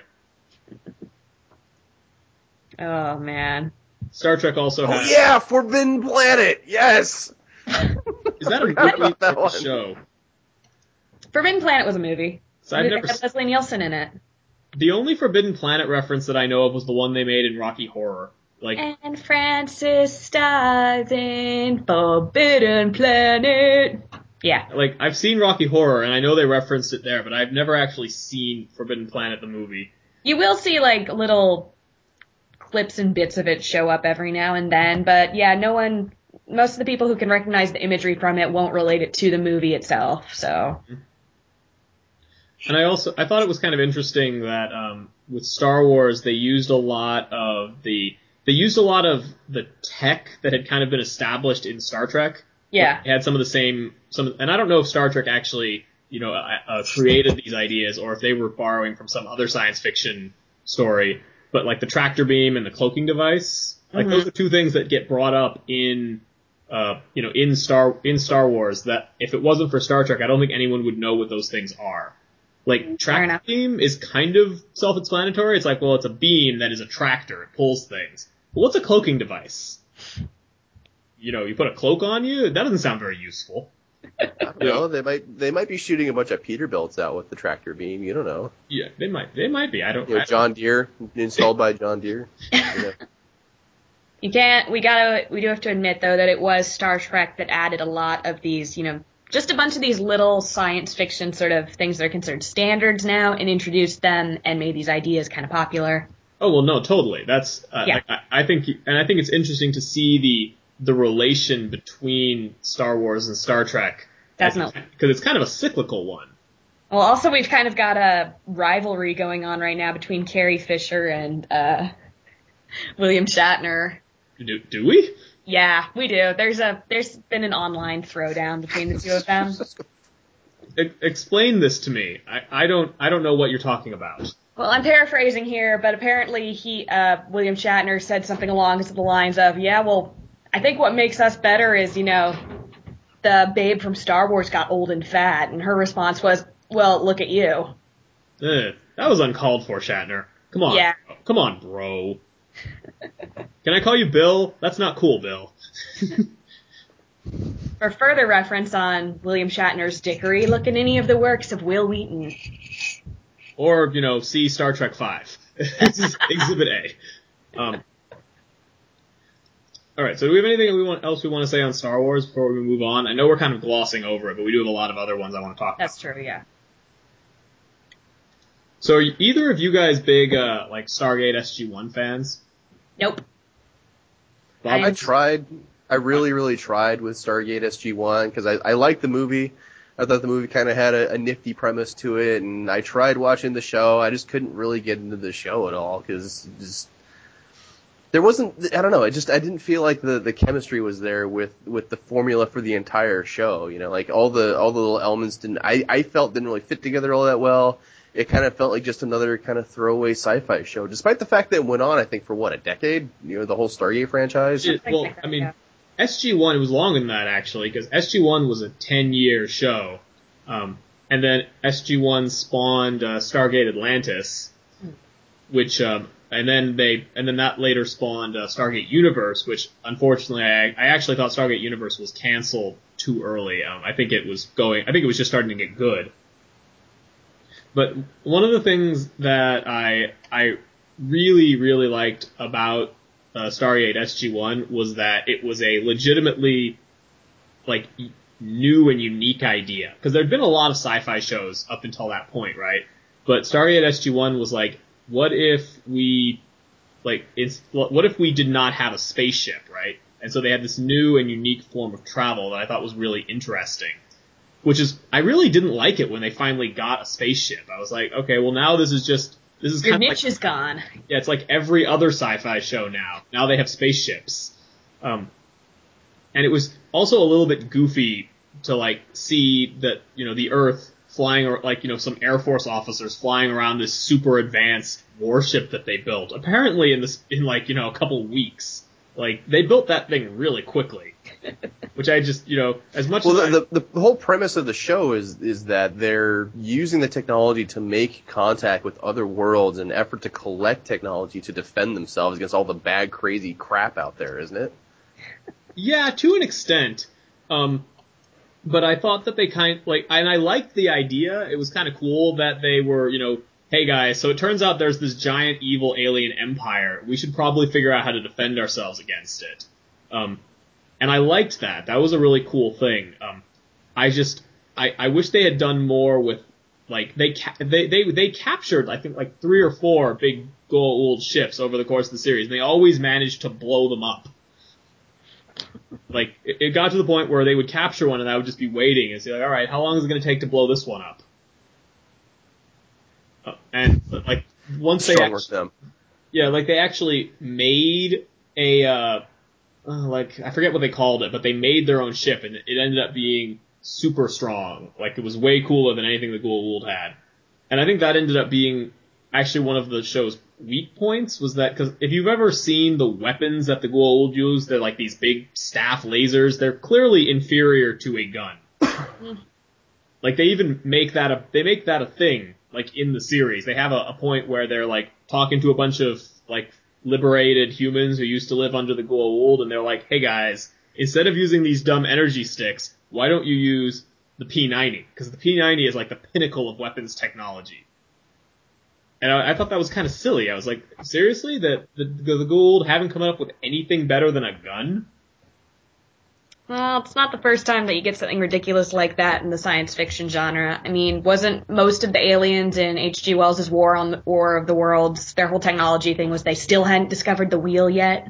Oh, man. Star Trek also has... Oh, yeah! Forbidden Planet! Yes! Is that a movie or a show? Forbidden Planet was a movie. So I've never had Leslie Nielsen in it. The only Forbidden Planet reference that I know of was the one they made in Rocky Horror. And Francis dies in Forbidden Planet. Yeah. I've seen Rocky Horror, and I know they referenced it there, but I've never actually seen Forbidden Planet, the movie. You will see, little clips and bits of it show up every now and then, but yeah, most of the people who can recognize the imagery from it won't relate it to the movie itself, so... And I thought it was kind of interesting that with Star Wars they used a lot of the tech that had kind of been established in Star Trek. Yeah. It had some of the same and I don't know if Star Trek actually created these ideas or if they were borrowing from some other science fiction story, but the tractor beam and the cloaking device, those are two things that get brought up in Star Wars that if it wasn't for Star Trek, I don't think anyone would know what those things are. Like, Fair track enough. beam is kind of self-explanatory. It's like, well, it's a beam that is a tractor. It pulls things. But what's a cloaking device? You know, you put a cloak on you? That doesn't sound very useful. I don't know. They might be shooting a bunch of Peterbilts out with the tractor beam. You don't know. Yeah, they might be. I don't You know, I- John Deere, installed by John Deere. You know. You can't. We do have to admit though that it was Star Trek that added a lot of these, just a bunch of these little science fiction sort of things that are considered standards now, and introduced them and made these ideas kind of popular. Oh, well, no, totally. That's, Yeah. I think it's interesting to see the relation between Star Wars and Star Trek. Definitely. Because it's kind of a cyclical one. Well, also we've kind of got a rivalry going on right now between Carrie Fisher and William Shatner. Do we? Yeah, we do. There's been an online throwdown between the two of them. Explain this to me. I don't know what you're talking about. Well, I'm paraphrasing here, but apparently William Shatner said something along the lines of, yeah, well, I think what makes us better is, the babe from Star Wars got old and fat, and her response was, well, look at you. That was uncalled for, Shatner. Come on. Yeah. Come on, bro. Can I call you Bill? That's not cool, Bill. For further reference on William Shatner's dickery, look at any of the works of Will Wheaton. Or, see Star Trek 5. This is Exhibit A. Alright, so do we have anything else we want to say on Star Wars before we move on? I know we're kind of glossing over it, but we do have a lot of other ones I want to talk about. That's true, yeah. So are either of you guys big, Stargate SG-1 fans? Nope. Bob? I really, really tried with Stargate SG-1 because I liked the movie. I thought the movie kind of had a nifty premise to it, and I tried watching the show. I just couldn't really get into the show at all because there wasn't. I don't know. I didn't feel like the chemistry was there with the formula for the entire show. Like all the little elements I felt didn't really fit together all that well. It kind of felt like just another kind of throwaway sci-fi show, despite the fact that it went on, I think, for a decade. The whole Stargate franchise. SG-1, it was longer than that, actually, because SG-1 was a 10-year show. And then SG-1 spawned Stargate Atlantis, which, and then that later spawned Stargate Universe, which, unfortunately, I actually thought Stargate Universe was canceled too early. I think it was just starting to get good. But one of the things that I really, really liked about Stargate SG-1 was that it was a legitimately, new and unique idea. Because there'd been a lot of sci-fi shows up until that point, right? But Stargate SG-1 was what if we did not have a spaceship, right? And so they had this new and unique form of travel that I thought was really interesting. I really didn't like it when they finally got a spaceship. I was like, okay, well now this is Your niche is gone. Yeah, it's like every other sci-fi show now. Now they have spaceships. And it was also a little bit goofy to see that, the Earth flying, or some Air Force officers flying around this super advanced warship that they built. Apparently in a couple weeks. They built that thing really quickly. Which I just, as much as the whole premise of the show is that they're using the technology to make contact with other worlds in an effort to collect technology to defend themselves against all the bad, crazy crap out there, isn't it? Yeah, to an extent. But I thought that they and I liked the idea. It was kind of cool that they were, hey guys, so it turns out there's this giant evil alien empire. We should probably figure out how to defend ourselves against it. And I liked that. That was a really cool thing. I wish they had done more with, they captured, I think, 3 or 4 big Goa'uld ships over the course of the series, and they always managed to blow them up. It got to the point where they would capture one, and I would just be waiting and say, alright, how long is it going to take to blow this one up? Once they they actually made a, I forget what they called it, but they made their own ship, and it ended up being super strong. It was way cooler than anything the Goa'uld had. And I think that ended up being actually one of the show's weak points, was that, because if you've ever seen the weapons that the Goa'uld use, they're these big staff lasers, they're clearly inferior to a gun. Like they even make that a thing, like in the series. They have a point where they're like talking to a bunch of like liberated humans who used to live under the Goa'uld, and they're like, hey guys, instead of using these dumb energy sticks, why don't you use the P90? Because the P90 is like the pinnacle of weapons technology. And I thought that was kind of silly. I was like, seriously? That the Goa'uld haven't come up with anything better than a gun? Well, it's not the first time that you get something ridiculous like that in the science fiction genre. I mean, wasn't most of the aliens in H.G. Wells' War of the Worlds, their whole technology thing was they still hadn't discovered the wheel yet?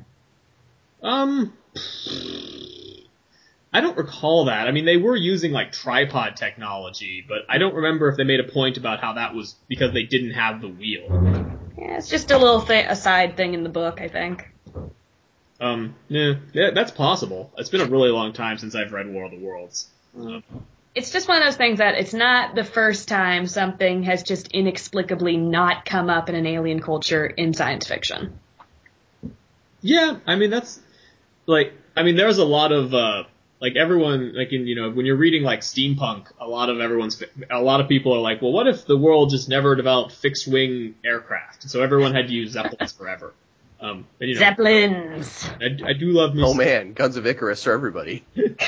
I don't recall that. I mean, they were using like tripod technology, but I don't remember if they made a point about how that was because they didn't have the wheel. Yeah, it's just a little aside thing in the book, I think. Yeah, that's possible. It's been a really long time since I've read War of the Worlds. It's just one of those things that it's not the first time something has just inexplicably not come up in an alien culture in science fiction. Yeah, I mean, there's a lot of, like everyone, like in, when you're reading like steampunk, a lot of people are like, well, what if the world just never developed fixed wing aircraft? So everyone had to use Zeppelins forever. And, Zeppelins! I do love me. Oh man, Guns of Icarus for everybody.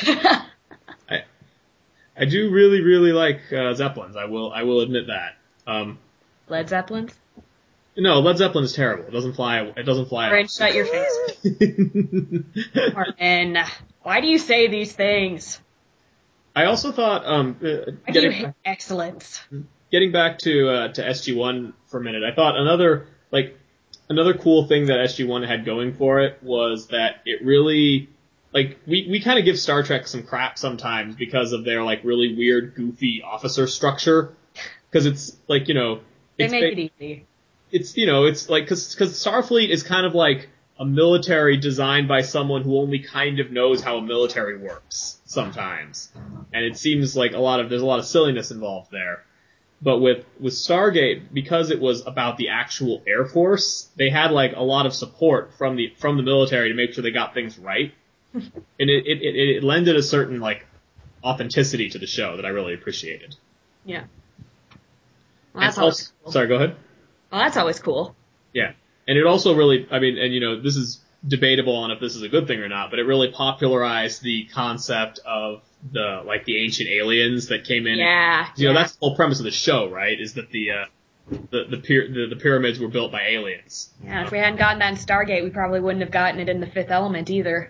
I do really, really like, Zeppelins. I will admit that. Led Zeppelins? No, Led Zeppelin is terrible. It doesn't fly. Orange, shut your face. Martin, why do you say these things? I also thought, excellence. Getting back to SG-1 for a minute, I thought another cool thing that SG-1 had going for it was that it really, like, we kind of give Star Trek some crap sometimes because of their, like, really weird, goofy officer structure. Because it's, like, They make it easy. It's like, cause Starfleet is kind of like a military designed by someone who only kind of knows how a military works sometimes. And it seems like there's a lot of silliness involved there. But with Stargate, because it was about the actual Air Force, they had like a lot of support from the military to make sure they got things right. And it lended a certain like authenticity to the show that I really appreciated. Yeah. Well, that's always cool. Sorry, go ahead. Well, that's always cool. Yeah. And it also really, I mean, and this is debatable on if this is a good thing or not, but it really popularized the concept of the ancient aliens that came in. Yeah. That's the whole premise of the show, right? Is that the pyramids were built by aliens. Yeah, if we hadn't gotten that in Stargate, we probably wouldn't have gotten it in The Fifth Element either.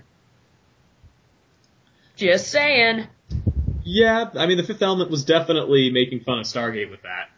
Just saying. Yeah, I mean, The Fifth Element was definitely making fun of Stargate with that.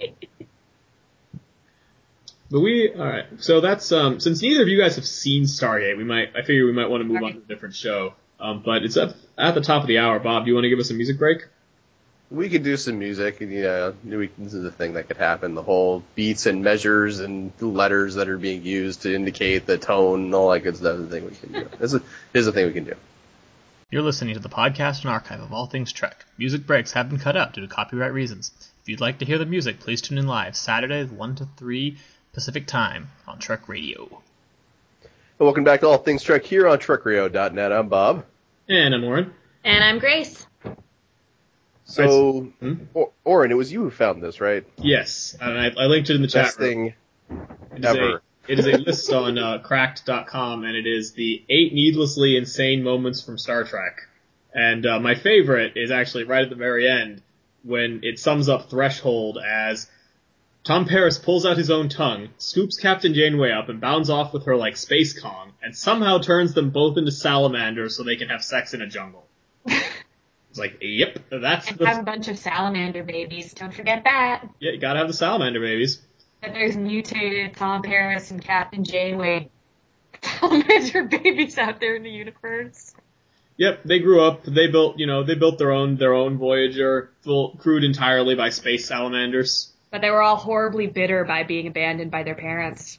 But alright, so that's, since neither of you guys have seen Stargate, I figure we might want to move on to a different show. But it's at the top of the hour. Bob, do you want to give us a music break? We could do some music. Yeah, this is a thing that could happen. The whole beats and measures and letters that are being used to indicate the tone and all that good stuff is a thing we can do. This is a thing we can do. You're listening to the podcast and archive of all things Trek. Music breaks have been cut out due to copyright reasons. If you'd like to hear the music, please tune in live Saturdays 1 to 3 Pacific Time on Trek Radio. Welcome back to All Things Trek here on TrekRadio.net. I'm Bob. And I'm Warren. And I'm Grace. So, Oren, it was you who found this, right? Yes, and I linked it in the chat room. Best thing ever. It is a list on Cracked.com, and it is the 8 needlessly insane moments from Star Trek. And my favorite is actually right at the very end, when it sums up Threshold as Tom Paris pulls out his own tongue, scoops Captain Janeway up, and bounds off with her like Space Kong, and somehow turns them both into salamanders so they can have sex in a jungle. It's like, yep, that's and have a bunch of salamander babies. Don't forget that. Yeah, you gotta have the salamander babies. But there's mutated Tom Paris and Captain Janeway salamander babies out there in the universe. Yep, they grew up. They built their own Voyager, crewed entirely by space salamanders. But they were all horribly bitter by being abandoned by their parents.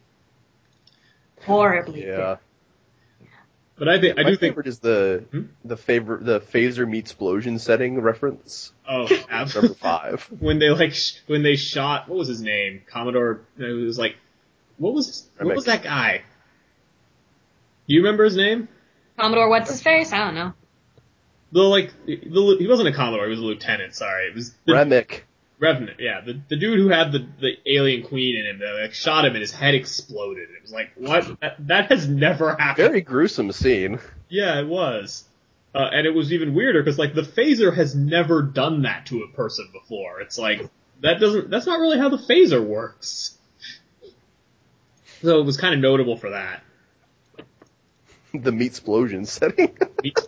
Horribly bitter. But I do think my favorite is the phaser meets explosion setting reference. Oh, number 5. When they shot, what was his name? Commodore. It was like, what was that guy? Do you remember his name? Commodore what's his face? I don't know. he wasn't a Commodore, he was a lieutenant, sorry. It was Remick. Revenant, yeah. The dude who had the alien queen in him that shot him and his head exploded. It was like, what? That has never happened. Very gruesome scene. Yeah, it was. And it was even weirder because like the phaser has never done that to a person before. It's like, that's not really how the phaser works. So it was kind of notable for that. The meat explosion setting. Meat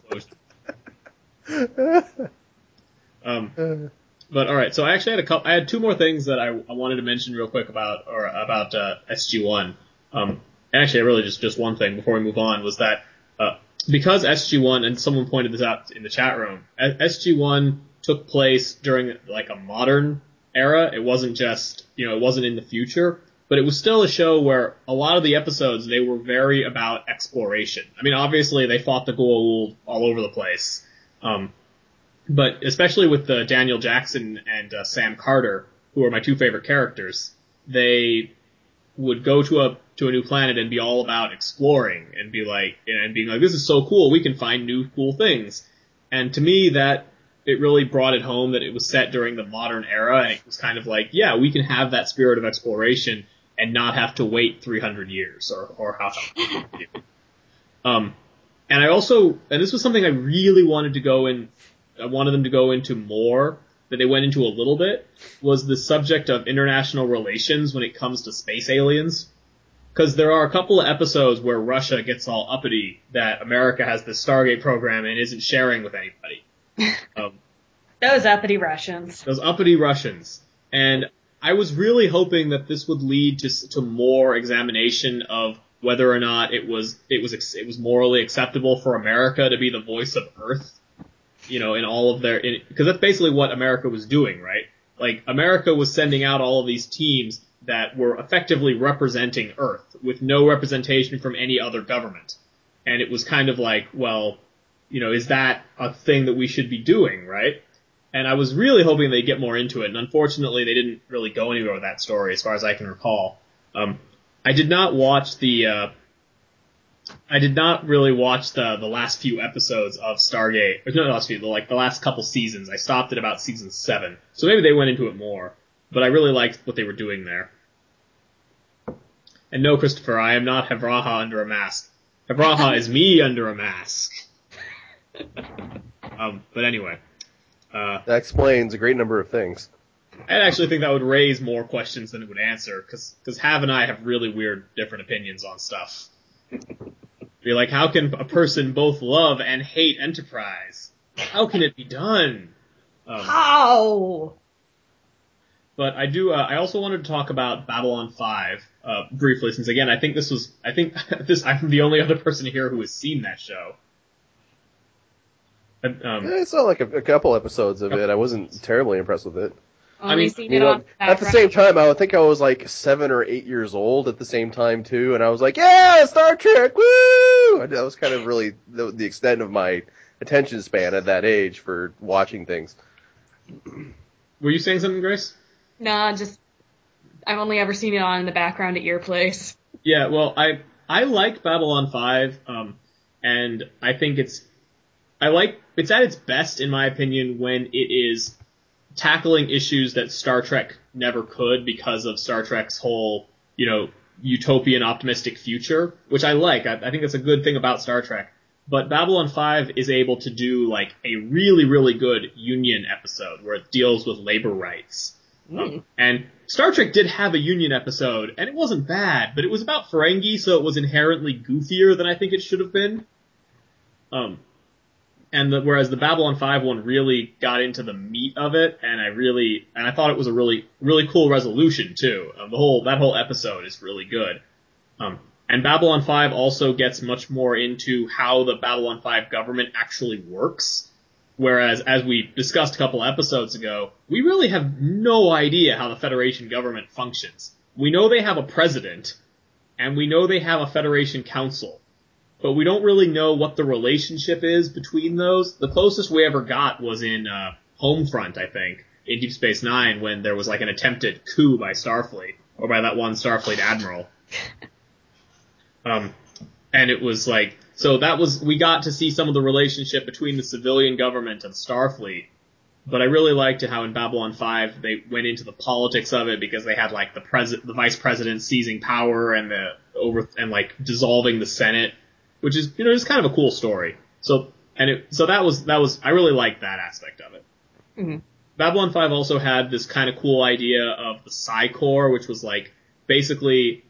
explosion. But all right, so I actually I had two more things that I wanted to mention real quick about SG-1. And actually, really just one thing before we move on was that because SG-1, and someone pointed this out in the chat room, SG-1 took place during like a modern era. It wasn't just it wasn't in the future, but it was still a show where a lot of the episodes they were very about exploration. I mean, obviously they fought the Goa'uld all over the place. But especially with Daniel Jackson and Sam Carter, who are my two favorite characters, they would go to a new planet and be all about exploring and being like, this is so cool, we can find new cool things. And to me, that it really brought it home that it was set during the modern era, and it was kind of like, yeah, we can have that spirit of exploration and not have to wait 300 years or how. And I also, and this was something I really wanted I wanted them to go into more, that they went into a little bit, was the subject of international relations when it comes to space aliens. Because there are a couple of episodes where Russia gets all uppity that America has this Stargate program and isn't sharing with anybody. Those uppity Russians. And I was really hoping that this would lead to more examination of whether or not it was morally acceptable for America to be the voice of Earth. In all of because that's basically what America was doing, right? Like, America was sending out all of these teams that were effectively representing Earth with no representation from any other government. And it was kind of like, well, is that a thing that we should be doing, right? And I was really hoping they'd get more into it, and unfortunately they didn't really go anywhere with that story, as far as I can recall. I did not really watch the last few episodes of Stargate. Or not the last few, the last couple seasons. I stopped at about season 7. So maybe they went into it more. But I really liked what they were doing there. And no, Christopher, I am not Havraha under a mask. Havraha is me under a mask. But anyway. That explains a great number of things. I actually think that would raise more questions than it would answer, because Hav and I have really weird, different opinions on stuff. Be like, how can a person both love and hate Enterprise? How can it be done? How? But I also wanted to talk about Babylon 5, briefly, since again, I think I'm the only other person here who has seen that show. I saw like a couple episodes of it. I wasn't terribly impressed with it. At the same time, I would think I was like 7 or 8 years old at the same time too, and I was like, yeah, Star Trek, woo! That was kind of really the extent of my attention span at that age for watching things. Were you saying something, Grace? No, I've only ever seen it on in the background at your place. Yeah, well, I like Babylon 5, and I think it's at its best, in my opinion, when it is tackling issues that Star Trek never could because of Star Trek's whole, utopian optimistic future, which I like. I think that's a good thing about Star Trek. But Babylon 5 is able to do, like, a really, really good Union episode where it deals with labor rights. And Star Trek did have a Union episode, and it wasn't bad, but it was about Ferengi, so it was inherently goofier than I think it should have been. Whereas the Babylon 5 one really got into the meat of it, and I thought it was a really, really cool resolution too. That whole episode is really good. And Babylon 5 also gets much more into how the Babylon 5 government actually works. Whereas, as we discussed a couple episodes ago, we really have no idea how the Federation government functions. We know they have a president, and we know they have a Federation council. But we don't really know what the relationship is between those. The closest we ever got was in Homefront, I think, in Deep Space Nine, when there was like an attempted coup by Starfleet, or by that one Starfleet admiral. And it was like, we got to see some of the relationship between the civilian government and Starfleet. But I really liked how in Babylon 5 they went into the politics of it because they had like the vice president seizing power and like dissolving the Senate, which is, just kind of a cool story. That was I really liked that aspect of it. Mm-hmm. Babylon 5 also had this kind of cool idea of the Psi Corps, which was like basically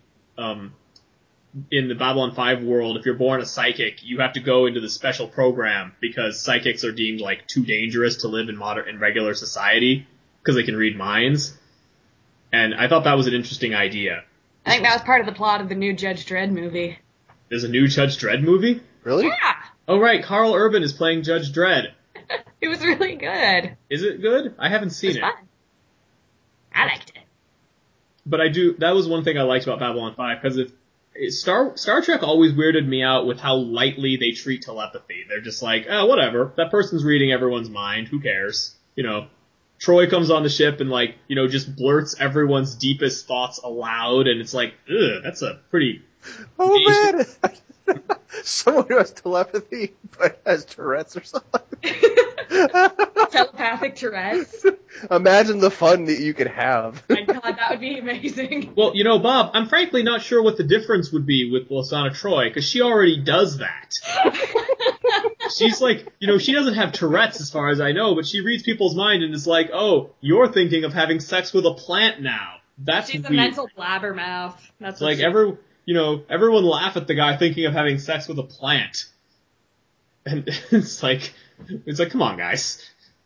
in the Babylon 5 world, if you're born a psychic, you have to go into the special program because psychics are deemed like too dangerous to live in regular society because they can read minds. And I thought that was an interesting idea. I think that was part of the plot of the new Judge Dredd movie. There's a new Judge Dredd movie? Really? Yeah. Oh right, Carl Urban is playing Judge Dredd. It was really good. Is it good? I haven't seen it. Fun. I liked it. But that was one thing I liked about Babylon 5, because Star Trek always weirded me out with how lightly they treat telepathy. They're just like, oh, whatever. That person's reading everyone's mind. Who cares? Troy comes on the ship and like, just blurts everyone's deepest thoughts aloud, and it's like, ugh, that's a pretty... Oh man! Someone who has telepathy but has Tourette's or something. Telepathic Tourette's. Imagine the fun that you could have. My God, that would be amazing. Well, Bob, I'm frankly not sure what the difference would be with Lwaxana Troi, because she already does that. She's like, she doesn't have Tourette's as far as I know, but she reads people's mind and is like, oh, you're thinking of having sex with a plant now. That's She's weird. a mental blabbermouth. That's like everyone laugh at the guy thinking of having sex with a plant. And it's like, come on, guys.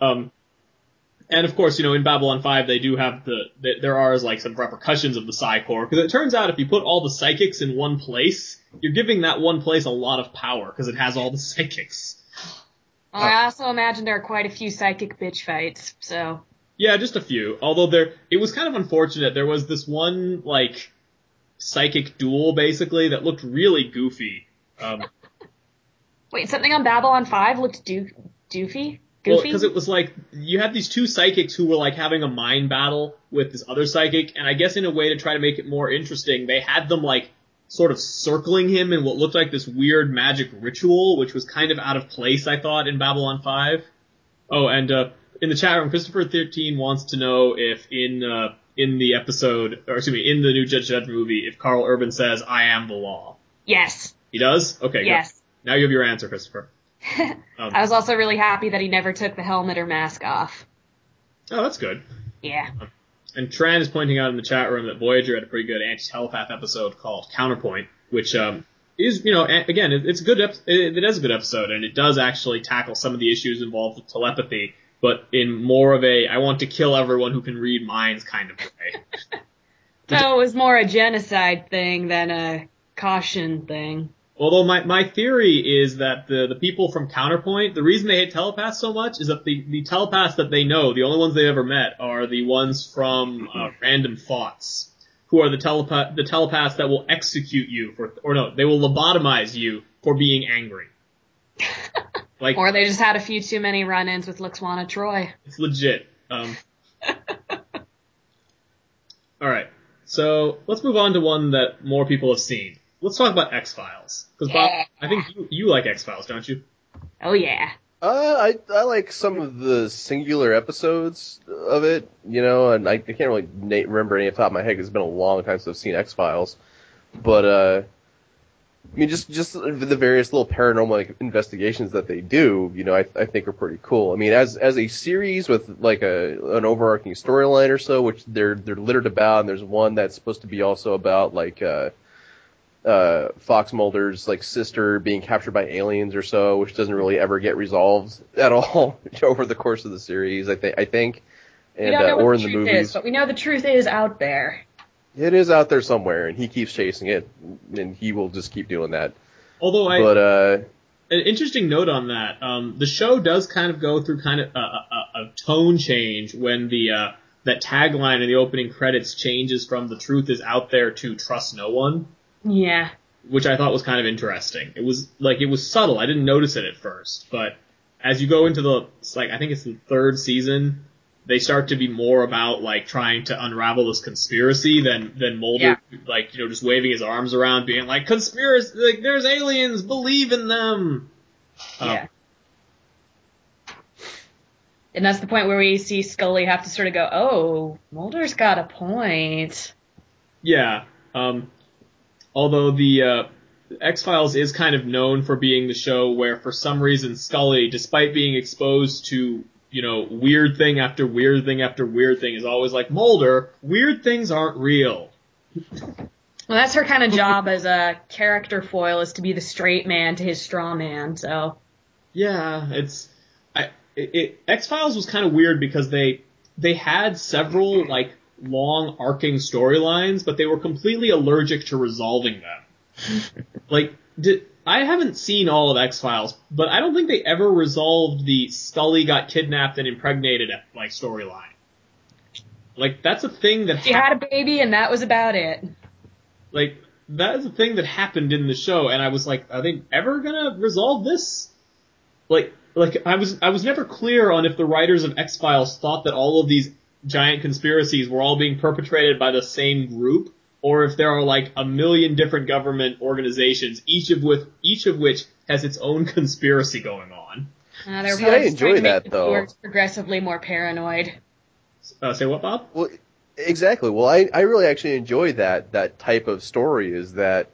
And of course, in Babylon 5, they do have there are like some repercussions of the Psi Corps, because it turns out if you put all the psychics in one place, you're giving that one place a lot of power, because it has all the psychics. Well, I also imagine there are quite a few psychic bitch fights, so. Yeah, just a few. Although it was kind of unfortunate. There was this one, like, psychic duel, basically, that looked really goofy. Wait, something on Babylon 5 looked doofy? Well, because it was like, you had these two psychics who were like having a mind battle with this other psychic, and I guess in a way to try to make it more interesting, they had them like sort of circling him in what looked like this weird magic ritual, which was kind of out of place, I thought, in Babylon 5. Oh, and in the chat room, Christopher13 wants to know if in the new Judge Dredd movie, if Carl Urban says, I am the law. Yes. He does? Okay, yes. Good. Now you have your answer, Christopher. I was also really happy that he never took the helmet or mask off. Oh, that's good. Yeah. And Tran is pointing out in the chat room that Voyager had a pretty good anti-telepath episode called Counterpoint, which is, again, it's a good it is a good episode, and it does actually tackle some of the issues involved with telepathy, but in more of a I want to kill everyone who can read minds kind of way. So it was more a genocide thing than a caution thing. Although my theory is that the people from Counterpoint, the reason they hate telepaths so much is that the telepaths that they know, the only ones they ever met, are the ones from Random Thoughts, who are the telepaths that will execute you they will lobotomize you for being angry. Like, or they just had a few too many run-ins with Lwaxana Troi. It's legit. Alright, so let's move on to one that more people have seen. Let's talk about X-Files. Because Bob, I think you like X-Files, don't you? Oh yeah. I like some of the singular episodes of it, and I can't really remember any off the top of my head because it's been a long time since I've seen X-Files. But, I mean, just the various little paranormal investigations that they do, I think are pretty cool. I mean, as a series with like an overarching storyline or so, which they're littered about, and there's one that's supposed to be also about like, Fox Mulder's like sister being captured by aliens or so, which doesn't really ever get resolved at all over the course of the series. I think, and we don't know what or the in the truth movies, is, but we know the truth is out there. It is out there somewhere, and he keeps chasing it, and he will just keep doing that. Although an interesting note on that, the show does kind of go through kind of a tone change when that tagline in the opening credits changes from "the truth is out there" to "trust no one." Yeah. Which I thought was kind of interesting. It was subtle. I didn't notice it at first, but as you go into I think it's the third season, they start to be more about like trying to unravel this conspiracy than Mulder like just waving his arms around, being like conspiracy, like there's aliens, believe in them. Yeah. And that's the point where we see Scully have to sort of go, oh, Mulder's got a point. Yeah. Although the X-Files is kind of known for being the show where, for some reason, Scully, despite being exposed to, weird thing after weird thing after weird thing, is always like, Mulder, weird things aren't real. Well, that's her kind of job as a character foil, is to be the straight man to his straw man, so. Yeah, X-Files was kind of weird because they had several, like, long arcing storylines, but they were completely allergic to resolving them. Like, I haven't seen all of X-Files, but I don't think they ever resolved the Scully got kidnapped and impregnated, like, storyline. Like, that's a thing that she had a baby and that was about it. Like, that is a thing that happened in the show, and I was like, are they ever gonna resolve this? Like I was never clear on if the writers of X-Files thought that all of these giant conspiracies were all being perpetrated by the same group, or if there are like a million different government organizations, each of which has its own conspiracy going on. See, I enjoy that though. Progressively more paranoid. Say what, Bob? Well, exactly. Well, I really actually enjoy that type of story. Is that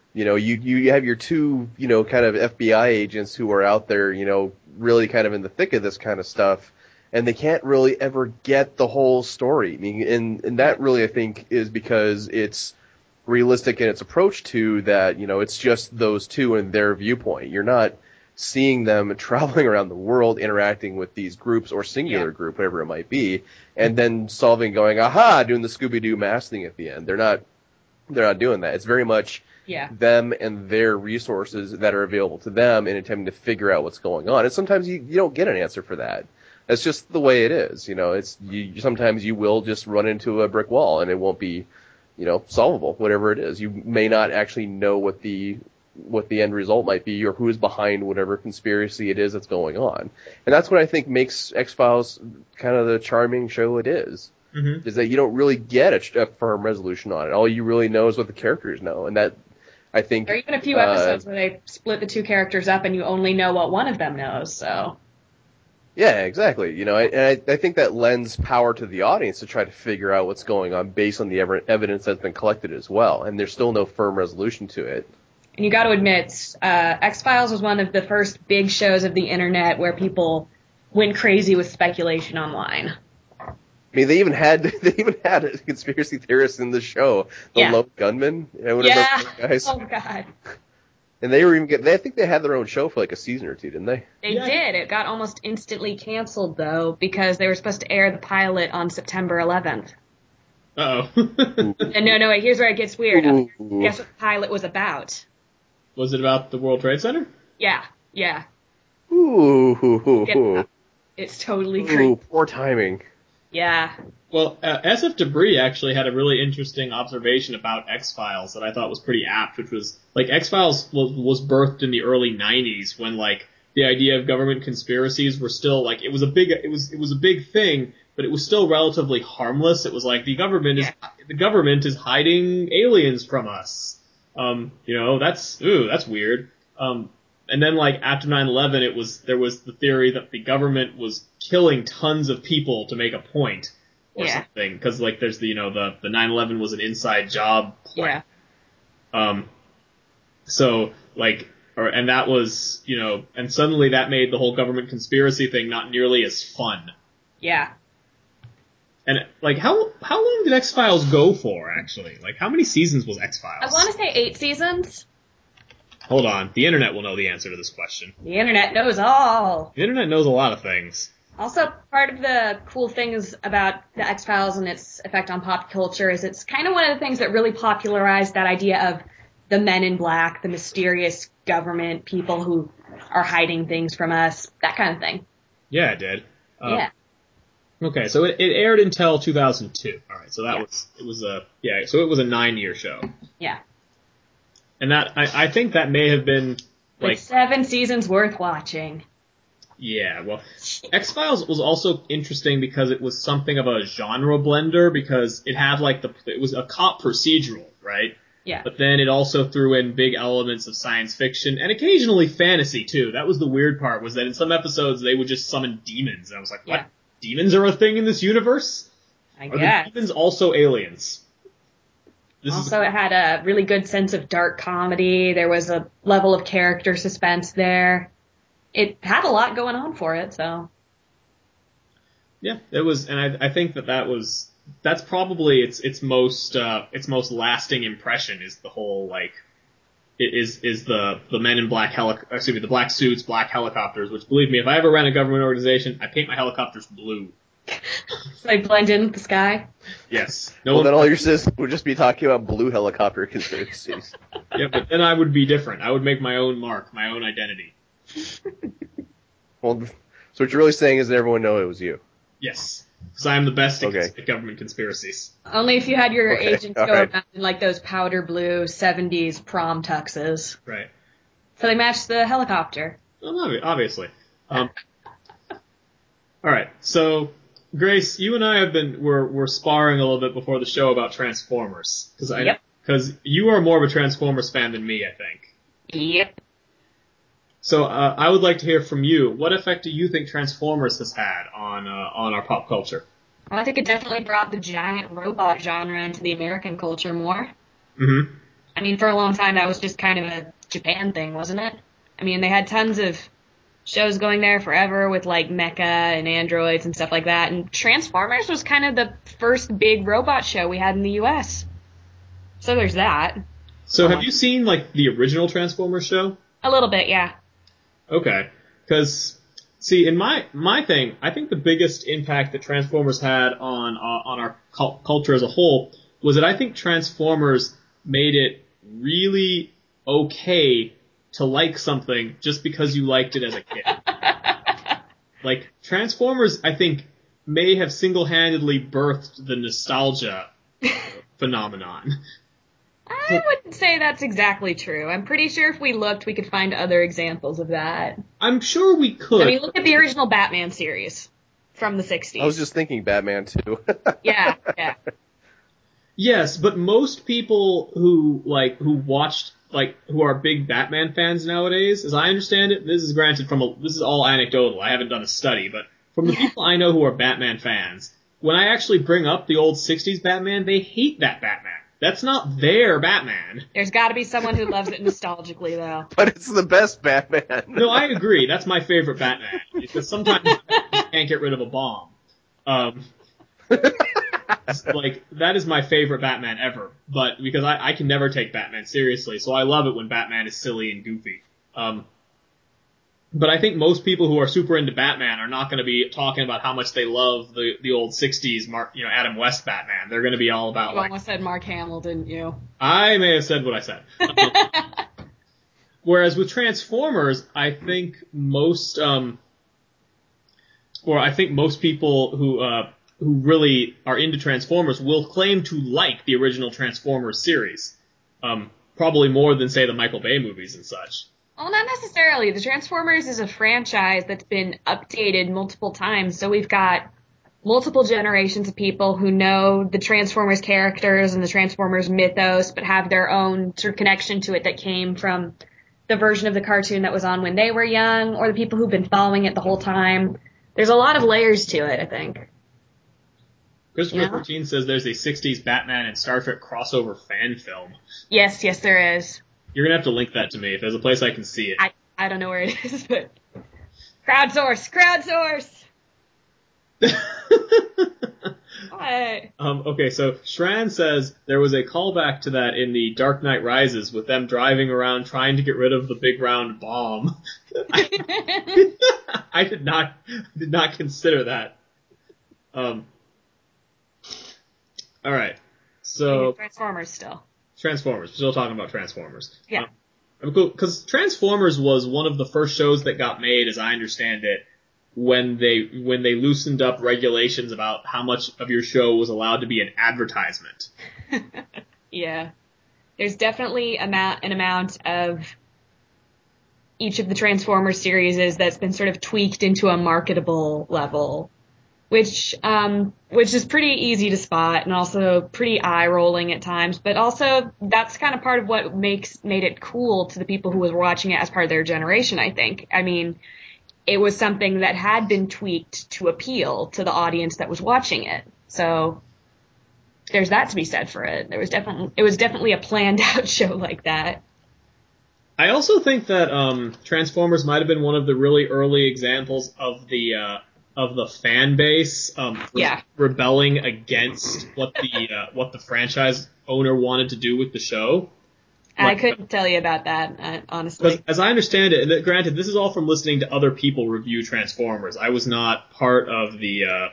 you have your two kind of FBI agents who are out there really kind of in the thick of this kind of stuff, and they can't really ever get the whole story. I mean, and that really, I think, is because it's realistic in its approach to that, it's just those two and their viewpoint. You're not seeing them traveling around the world, interacting with these groups or singular group, whatever it might be, and then solving, going, aha, doing the Scooby-Doo mask thing at the end. They're not doing that. It's very much them and their resources that are available to them in attempting to figure out what's going on. And sometimes you don't get an answer for that. That's just the way it is. Sometimes you will just run into a brick wall and it won't be, solvable, whatever it is. You may not actually know what the end result might be or who is behind whatever conspiracy it is that's going on. And that's what I think makes X-Files kind of the charming show it is. Mm-hmm. Is that you don't really get a firm resolution on it. All you really know is what the characters know. And that, I think... Or even a few episodes where they split the two characters up and you only know what one of them knows, so... Yeah, exactly. I think that lends power to the audience to try to figure out what's going on based on the evidence that's been collected as well. And there's still no firm resolution to it. And you got to admit, X-Files was one of the first big shows of the internet where people went crazy with speculation online. I mean, they even had a conspiracy theorist in the show, the Lone Gunman. Guys. Oh God. And they were I think they had their own show for like a season or two, didn't they? They did. It got almost instantly canceled though because they were supposed to air the pilot on September 11th. Uh-oh. And no, wait, here's where it gets weird. Ooh. Guess what the pilot was about? Was it about the World Trade Center? Yeah. Ooh. It's totally creepy. Poor timing. Yeah. Well, SF Debris actually had a really interesting observation about X-Files that I thought was pretty apt, which was, like, X-Files was birthed in the early 90s when, like, the idea of government conspiracies were still, like, it was a big thing, but it was still relatively harmless. It was like, the government is hiding aliens from us. That's weird. And then, like, after 9/11, there was the theory that the government was killing tons of people to make a point or something. Because, like, there's the 9/11 was an inside job plan. Yeah. So, like, and that was, and suddenly that made the whole government conspiracy thing not nearly as fun. Yeah. And, like, how long did X-Files go for, actually? Like, how many seasons was X-Files? I want to say 8 seasons. Hold on. The internet will know the answer to this question. The internet knows all. The internet knows a lot of things. Also, part of the cool things about the X-Files and its effect on pop culture is it's kind of one of the things that really popularized that idea of the Men in Black, the mysterious government people who are hiding things from us, that kind of thing. Yeah, it did. Yeah. Okay, so it aired until 2002. All right, so it was a 9-year show. Yeah. And that I think that may have been like with 7 seasons worth watching. Yeah, well, X-Files was also interesting because it was something of a genre blender because it had it was a cop procedural, right? Yeah. But then it also threw in big elements of science fiction and occasionally fantasy too. That was the weird part, was that in some episodes they would just summon demons. And I was like, what? Yeah. Demons are a thing in this universe? I Are guess. the demons also aliens? Also, it had a really good sense of dark comedy. There was a level of character suspense there. It had a lot going on for it, so. Yeah, it was, and I think that's probably its most lasting impression is the whole is the men in black the black suits, black helicopters, which believe me, if I ever ran a government organization, I paint my helicopters blue. So they blend in with the sky? Yes. Then all your citizens would just be talking about blue helicopter conspiracies. Yeah, but then I would be different. I would make my own mark, my own identity. Well, so what you're really saying is that everyone know it was you. Yes. Because I am the best at government conspiracies. Only if you had your agents go right. around in those powder blue 70s prom tuxes. Right. So they matched the helicopter. Well, obviously. All right. So, Grace, you and I we're sparring a little bit before the show about Transformers. Because you are more of a Transformers fan than me, I think. Yep. So I would like to hear from you. What effect do you think Transformers has had on our pop culture? Well, I think it definitely brought the giant robot genre into the American culture more. Mm-hmm. I mean, for a long time, that was just kind of a Japan thing, wasn't it? I mean, they had tons of shows going there forever with, mecha and androids and stuff like that. And Transformers was kind of the first big robot show we had in the U.S. So there's that. So have you seen, the original Transformers show? A little bit, yeah. Okay. Because, see, in my thing, I think the biggest impact that Transformers had on our culture as a whole was that I think Transformers made it really okay to like something just because you liked it as a kid. Transformers, I think, may have single-handedly birthed the nostalgia phenomenon. I wouldn't say that's exactly true. I'm pretty sure if we looked, we could find other examples of that. I'm sure we could. I mean, look at the original Batman series from the 60s. I was just thinking Batman, too. Yeah. Yes, but most people who watched, who are big Batman fans nowadays, as I understand it, this is granted this is all anecdotal, I haven't done a study, but from the people I know who are Batman fans, when I actually bring up the old 60s Batman, they hate that Batman. That's not their Batman. There's got to be someone who loves it nostalgically, though. But it's the best Batman. No, I agree. That's my favorite Batman. Because sometimes you can't get rid of a bomb. That is my favorite Batman ever. But because I can never take Batman seriously, so I love it when Batman is silly and goofy. But I think most people who are super into Batman are not going to be talking about how much they love the old 60s Adam West Batman. They're going to be all about You almost said Mark Hamill, didn't you? I may have said what I said. Whereas with Transformers, I think most people who really are into Transformers will claim to like the original Transformers series. Probably more than, say, the Michael Bay movies and such. Well, not necessarily. The Transformers is a franchise that's been updated multiple times, so we've got multiple generations of people who know the Transformers characters and the Transformers mythos, but have their own sort of connection to it that came from the version of the cartoon that was on when they were young, or the people who've been following it the whole time. There's a lot of layers to it, I think. Christopher 14 says there's a 60s Batman and Star Trek crossover fan film. Yes, there is. You're going to have to link that to me if there's a place I can see it. I don't know where it is, but... Crowdsource! What? Okay, so Shran says there was a callback to that in the Dark Knight Rises with them driving around trying to get rid of the big round bomb. I did not consider that. Alright, so... Transformers still. Transformers. We're still talking about Transformers. Yeah. Cool, because Transformers was one of the first shows that got made, as I understand it, when they loosened up regulations about how much of your show was allowed to be an advertisement. Yeah. There's definitely an amount of each of the Transformers series is that's been sort of tweaked into a marketable level, which is pretty easy to spot and also pretty eye-rolling at times, but also that's kind of part of what made it cool to the people who was watching it as part of their generation, I think. I mean, it was something that had been tweaked to appeal to the audience that was watching it. So there's that to be said for it. It was definitely a planned out show like that. I also think that Transformers might have been one of the really early examples of the fan base rebelling against what the franchise owner wanted to do with the show. I couldn't tell you about that, honestly. As I understand it, and granted, this is all from listening to other people review Transformers. I was not part of this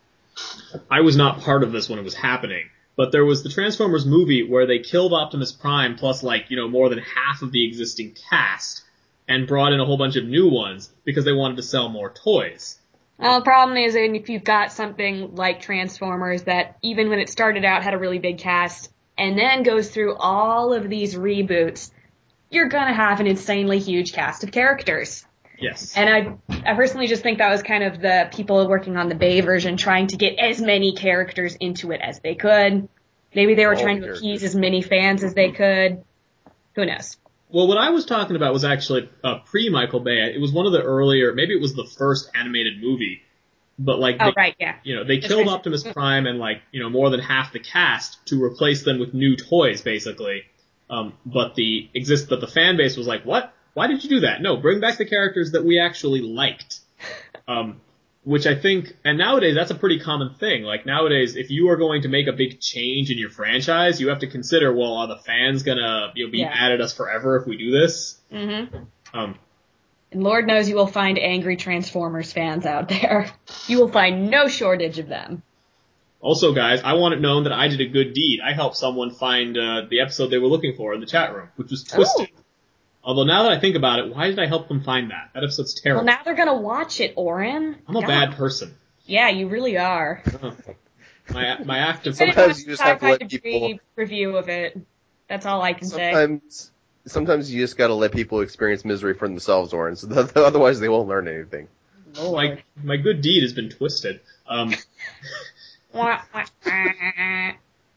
when it was happening. But there was the Transformers movie where they killed Optimus Prime plus more than half of the existing cast and brought in a whole bunch of new ones because they wanted to sell more toys. Well, the problem is if you've got something like Transformers that even when it started out had a really big cast and then goes through all of these reboots, you're gonna have an insanely huge cast of characters. Yes. And I personally just think that was kind of the people working on the Bay version trying to get as many characters into it as they could. Maybe they were trying to appease as many fans as they could. Who knows? Well, what I was talking about was actually pre-Michael Bay. It was one of the earlier, maybe it was the first animated movie. But they killed Optimus Prime and more than half the cast to replace them with new toys, basically. But the fan base was like, what? Why did you do that? No, bring back the characters that we actually liked. Which I think, and nowadays that's a pretty common thing. Like nowadays, if you are going to make a big change in your franchise, you have to consider, well, are the fans gonna be mad at us forever if we do this? Mm-hmm. And Lord knows you will find angry Transformers fans out there. You will find no shortage of them. Also, guys, I want it known that I did a good deed. I helped someone find the episode they were looking for in the chat room, which was Twisted. Oh. Although now that I think about it, why did I help them find that? That episode's terrible. Well, now they're gonna watch it, Oren. I'm a bad person. Yeah, you really are. My active. Sometimes you just have to let people review of it. That's all I can say. Sometimes you just gotta let people experience misery for themselves, Oren. So otherwise they won't learn anything. My good deed has been twisted. Wow. I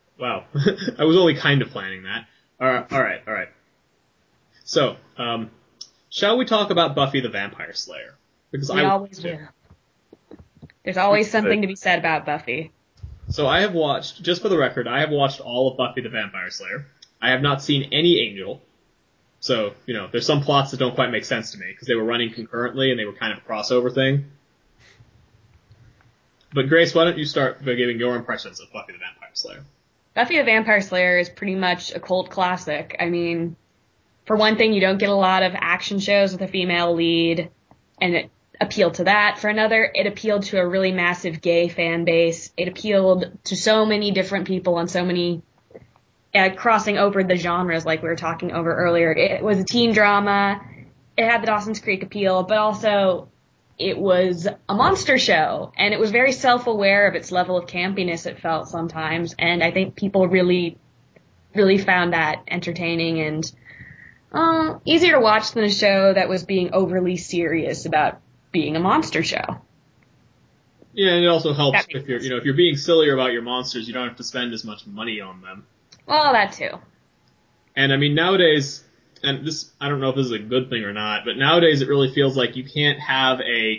was only kind of planning that. All right. So, shall we talk about Buffy the Vampire Slayer? Because we always do. There's always something to be said about Buffy. So I have watched, just for the record, all of Buffy the Vampire Slayer. I have not seen any Angel. So, there's some plots that don't quite make sense to me, because they were running concurrently and they were kind of a crossover thing. But Grace, why don't you start by giving your impressions of Buffy the Vampire Slayer? Buffy the Vampire Slayer is pretty much a cult classic. I mean, for one thing, you don't get a lot of action shows with a female lead, and it appealed to that. For another, it appealed to a really massive gay fan base. It appealed to so many different people on so many, crossing over the genres like we were talking over earlier. It was a teen drama. It had the Dawson's Creek appeal, but also it was a monster show, and it was very self-aware of its level of campiness, it felt sometimes, and I think people really, really found that entertaining and easier to watch than a show that was being overly serious about being a monster show. Yeah, and it also helps if you're being sillier about your monsters, you don't have to spend as much money on them. Well, that too. And I mean, nowadays, and this, I don't know if this is a good thing or not, but nowadays it really feels like you can't have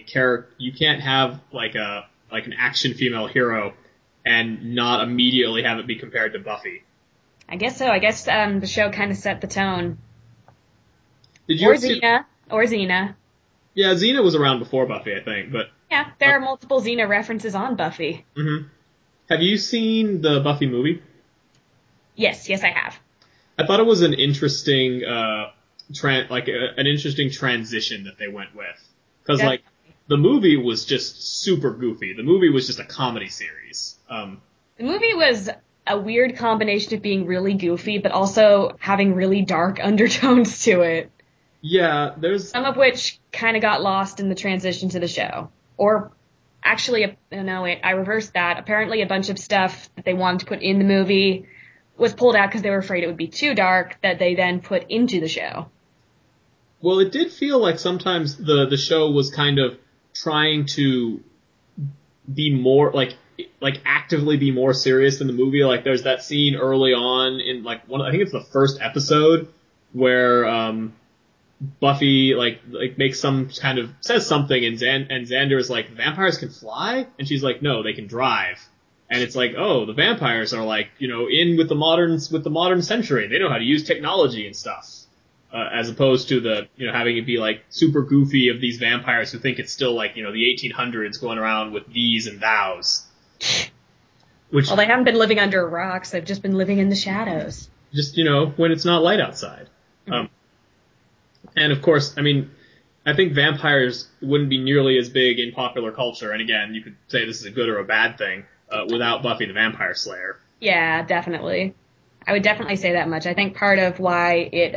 like an action female hero and not immediately have it be compared to Buffy. I guess so. I guess the show kind of set the tone. Or Xena. Yeah, Xena was around before Buffy, I think, but... Yeah, there are multiple Xena references on Buffy. Mm-hmm. Have you seen the Buffy movie? Yes, I have. I thought it was an interesting, an interesting transition that they went with. Because, the movie was just super goofy. The movie was just a comedy series. The movie was a weird combination of being really goofy, but also having really dark undertones to it. Yeah, there's... Some of which kind of got lost in the transition to the show. Or, actually, I reversed that. Apparently a bunch of stuff that they wanted to put in the movie was pulled out because they were afraid it would be too dark, that they then put into the show. Well, it did feel like sometimes the show was kind of trying to be more like actively be more serious than the movie. Like there's that scene early on in like I think it's the first episode where Buffy like makes some kind of says something and Xander's like, vampires can fly? And she's like, no, they can drive. And it's like, oh, the vampires are like, in with the modern century. They know how to use technology and stuff. As opposed to the, having it be like super goofy of these vampires who think it's still like, the 1800s going around with these and thous. Well, they haven't been living under rocks. They've just been living in the shadows. Just, when it's not light outside. And of course, I mean, I think vampires wouldn't be nearly as big in popular culture. And again, you could say this is a good or a bad thing, without Buffy the Vampire Slayer. Yeah, definitely. I would definitely say that much. I think part of why it,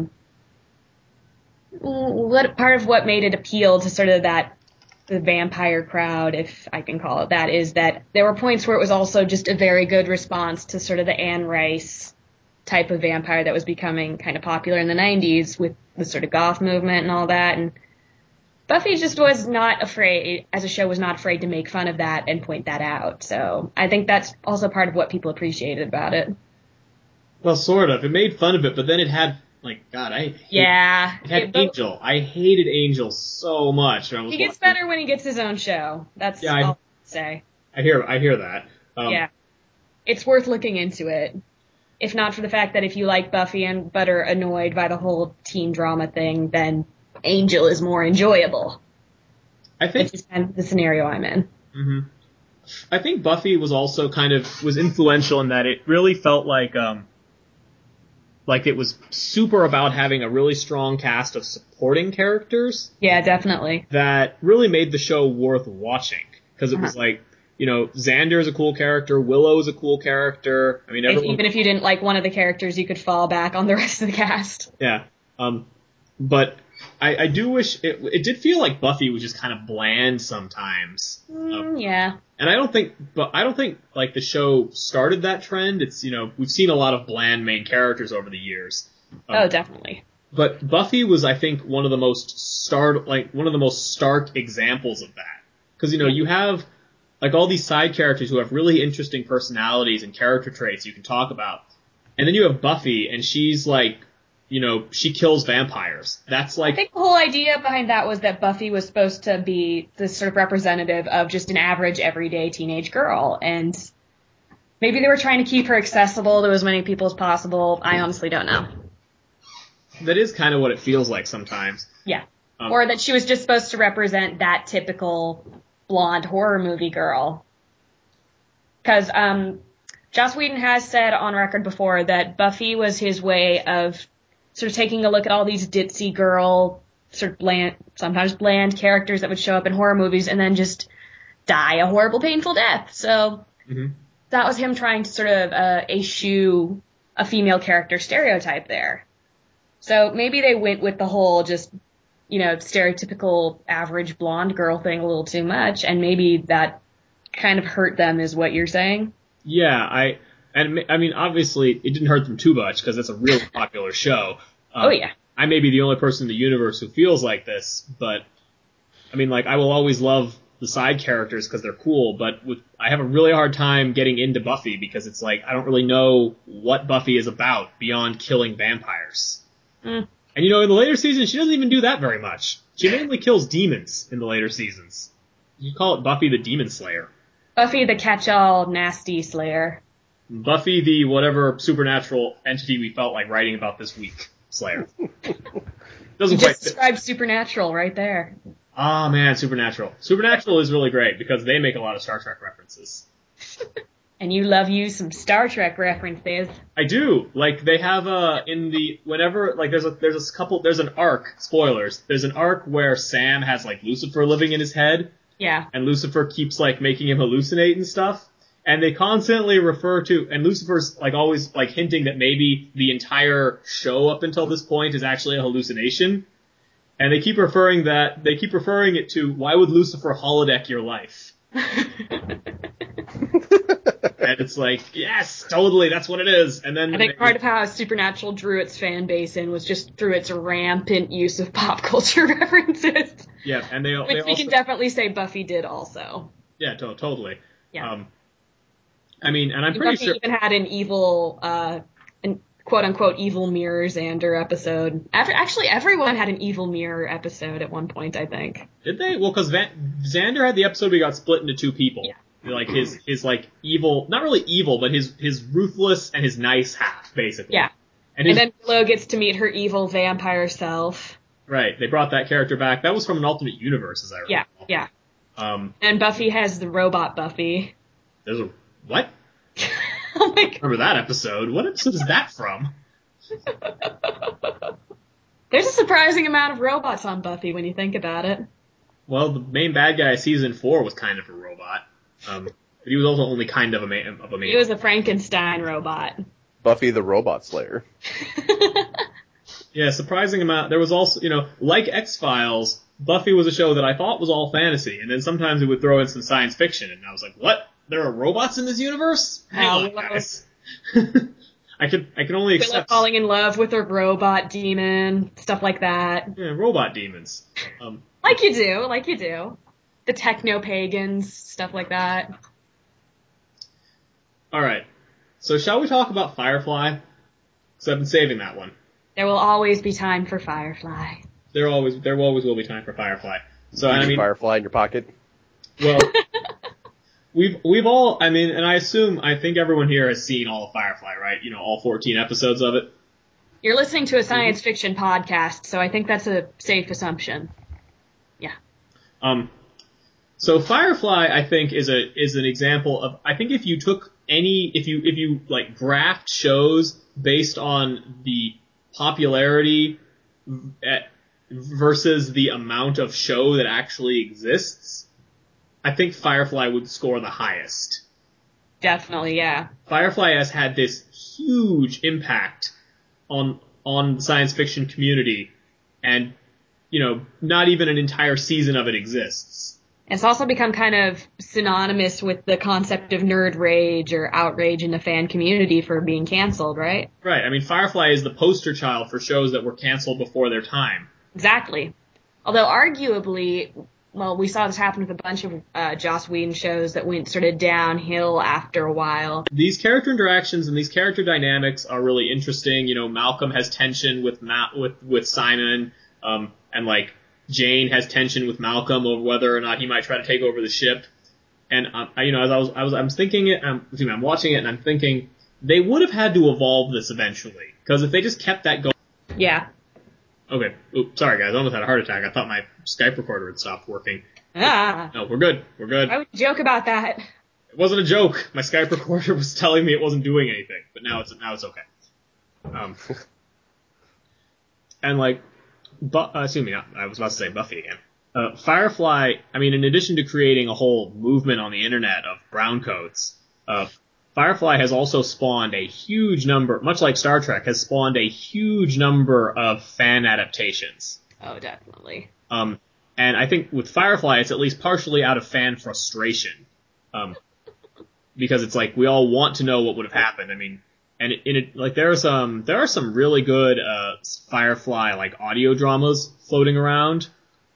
part of what made it appeal to sort of the vampire crowd, if I can call it that, is that there were points where it was also just a very good response to sort of the Anne Rice type of vampire that was becoming kind of popular in the 90s with the sort of goth movement and all that. And Buffy just was not afraid, as a show, was not afraid to make fun of that and point that out. So I think that's also part of what people appreciated about it. Well, sort of. It made fun of it, but then it had, like, God, it had Angel. I hated Angel so much. He gets better when he gets his own show. That's all I'll say. I hear that. Yeah. It's worth looking into it. If not for the fact that if you like Buffy but are annoyed by the whole teen drama thing, then Angel is more enjoyable. I think which is kind of the scenario I'm in. Mm-hmm. I think Buffy was also was influential in that it really felt like it was super about having a really strong cast of supporting characters. Yeah, definitely. That really made the show worth watching. Because it was like, Xander is a cool character, Willow is a cool character. I mean, even if you didn't like one of the characters, you could fall back on the rest of the cast. Yeah. But I do wish it did feel like Buffy was just kind of bland sometimes. Yeah. And I don't think like the show started that trend. It's, we've seen a lot of bland main characters over the years. Oh, definitely. But Buffy was, I think, one of the most stark examples of that. Because, you have like all these side characters who have really interesting personalities and character traits you can talk about. And then you have Buffy, and she's like, she kills vampires. That's like... I think the whole idea behind that was that Buffy was supposed to be this sort of representative of just an average, everyday teenage girl. And maybe they were trying to keep her accessible to as many people as possible. I honestly don't know. That is kind of what it feels like sometimes. Yeah. Or that she was just supposed to represent that typical blonde horror movie girl. Because Joss Whedon has said on record before that Buffy was his way of sort of taking a look at all these ditzy girl, sort of bland, sometimes bland characters that would show up in horror movies and then just die a horrible, painful death. So that was him trying to sort of eschew a female character stereotype there. So maybe they went with the whole just, stereotypical average blonde girl thing a little too much, and maybe that kind of hurt them is what you're saying? Yeah, I mean, obviously, it didn't hurt them too much, because it's a really popular show. Oh, yeah. I may be the only person in the universe who feels like this, but, I mean, like, I will always love the side characters because they're cool, but I have a really hard time getting into Buffy, because it's like, I don't really know what Buffy is about beyond killing vampires. And, in the later seasons, she doesn't even do that very much. She mainly kills demons in the later seasons. You call it Buffy the Demon Slayer. Buffy the catch-all nasty slayer. Buffy the whatever supernatural entity we felt like writing about this week slayer. Doesn't you just described Supernatural right there. Ah, man, Supernatural. Supernatural is really great because they make a lot of Star Trek references. And you love some Star Trek references. I do. Like, they have there's an arc, spoilers, there's an arc where Sam has, like, Lucifer living in his head. Yeah. And Lucifer keeps, like, making him hallucinate and stuff. And they constantly refer to, and Lucifer's, like, always, like, hinting that maybe the entire show up until this point is actually a hallucination. And they keep referring it to, why would Lucifer holodeck your life? And it's like, yes, totally, that's what it is. And then I think part of how Supernatural drew its fan base in was just through its rampant use of pop culture references. Yeah, and Which we also, can definitely say Buffy did also. Yeah, totally. Yeah. I mean, and I'm pretty Buffy sure. even had an evil, an quote-unquote evil mirror Xander episode. Actually, everyone had an evil mirror episode at one point, I think. Did they? Well, because Xander had the episode where he got split into two people. Yeah. Like his like evil, not really evil, but his ruthless and his nice half, basically. Yeah. And then Willow gets to meet her evil vampire self. Right, they brought that character back. That was from an alternate universe, as I recall. Yeah. And And Buffy has the robot Buffy. there's a what? Oh my god. Remember that episode? What episode is that from? There's a surprising amount of robots on Buffy when you think about it. Well, the main bad guy of season 4 was kind of a robot. But he was also only kind of a main. He was a Frankenstein robot. Buffy the Robot Slayer. Yeah, surprising amount. There was also, like X-Files, Buffy was a show that I thought was all fantasy, and then sometimes it would throw in some science fiction, and I was like, what? There are robots in this universe? Hang on, guys. I can only Willow accept falling in love with her robot demon, stuff like that. robot demons. Like you do. The techno-pagans, stuff like that. Alright. So shall we talk about Firefly? Because I've been saving that one. There will always be time for Firefly. There always will be time for Firefly. So You I keep mean, Firefly in your pocket. well, we've all, I mean, and I think everyone here has seen all of Firefly, right? All 14 episodes of it. You're listening to a science fiction podcast, so I think that's a safe assumption. Yeah. So Firefly, I think, is an example of, I think if you took if you like graphed shows based on the popularity versus the amount of show that actually exists, I think Firefly would score the highest. Definitely, yeah. Firefly has had this huge impact on the science fiction community, and not even an entire season of it exists. It's also become kind of synonymous with the concept of nerd rage or outrage in the fan community for being canceled, right? Right. I mean, Firefly is the poster child for shows that were canceled before their time. Exactly. Although arguably, well, we saw this happen with a bunch of Joss Whedon shows that went sort of downhill after a while. These character interactions and these character dynamics are really interesting. Malcolm has tension with Simon, and like Jane has tension with Malcolm over whether or not he might try to take over the ship. And as I'm thinking it, I'm watching it and I'm thinking they would have had to evolve this eventually, because if they just kept that going. Yeah. Okay. Oops, sorry guys, I almost had a heart attack. I thought my Skype recorder had stopped working. Ah. No, we're good. We're good. I would joke about that. It wasn't a joke. My Skype recorder was telling me it wasn't doing anything, but now it's okay. And like, excuse me, I was about to say Buffy again. Firefly, I mean, in addition to creating a whole movement on the internet of browncoats, Firefly has also spawned a huge number, much like Star Trek, has spawned a huge number of fan adaptations. Oh, definitely. And I think with Firefly, it's at least partially out of fan frustration. Because it's like, we all want to know what would have happened. I mean, and there are some really good, Firefly, like, audio dramas floating around.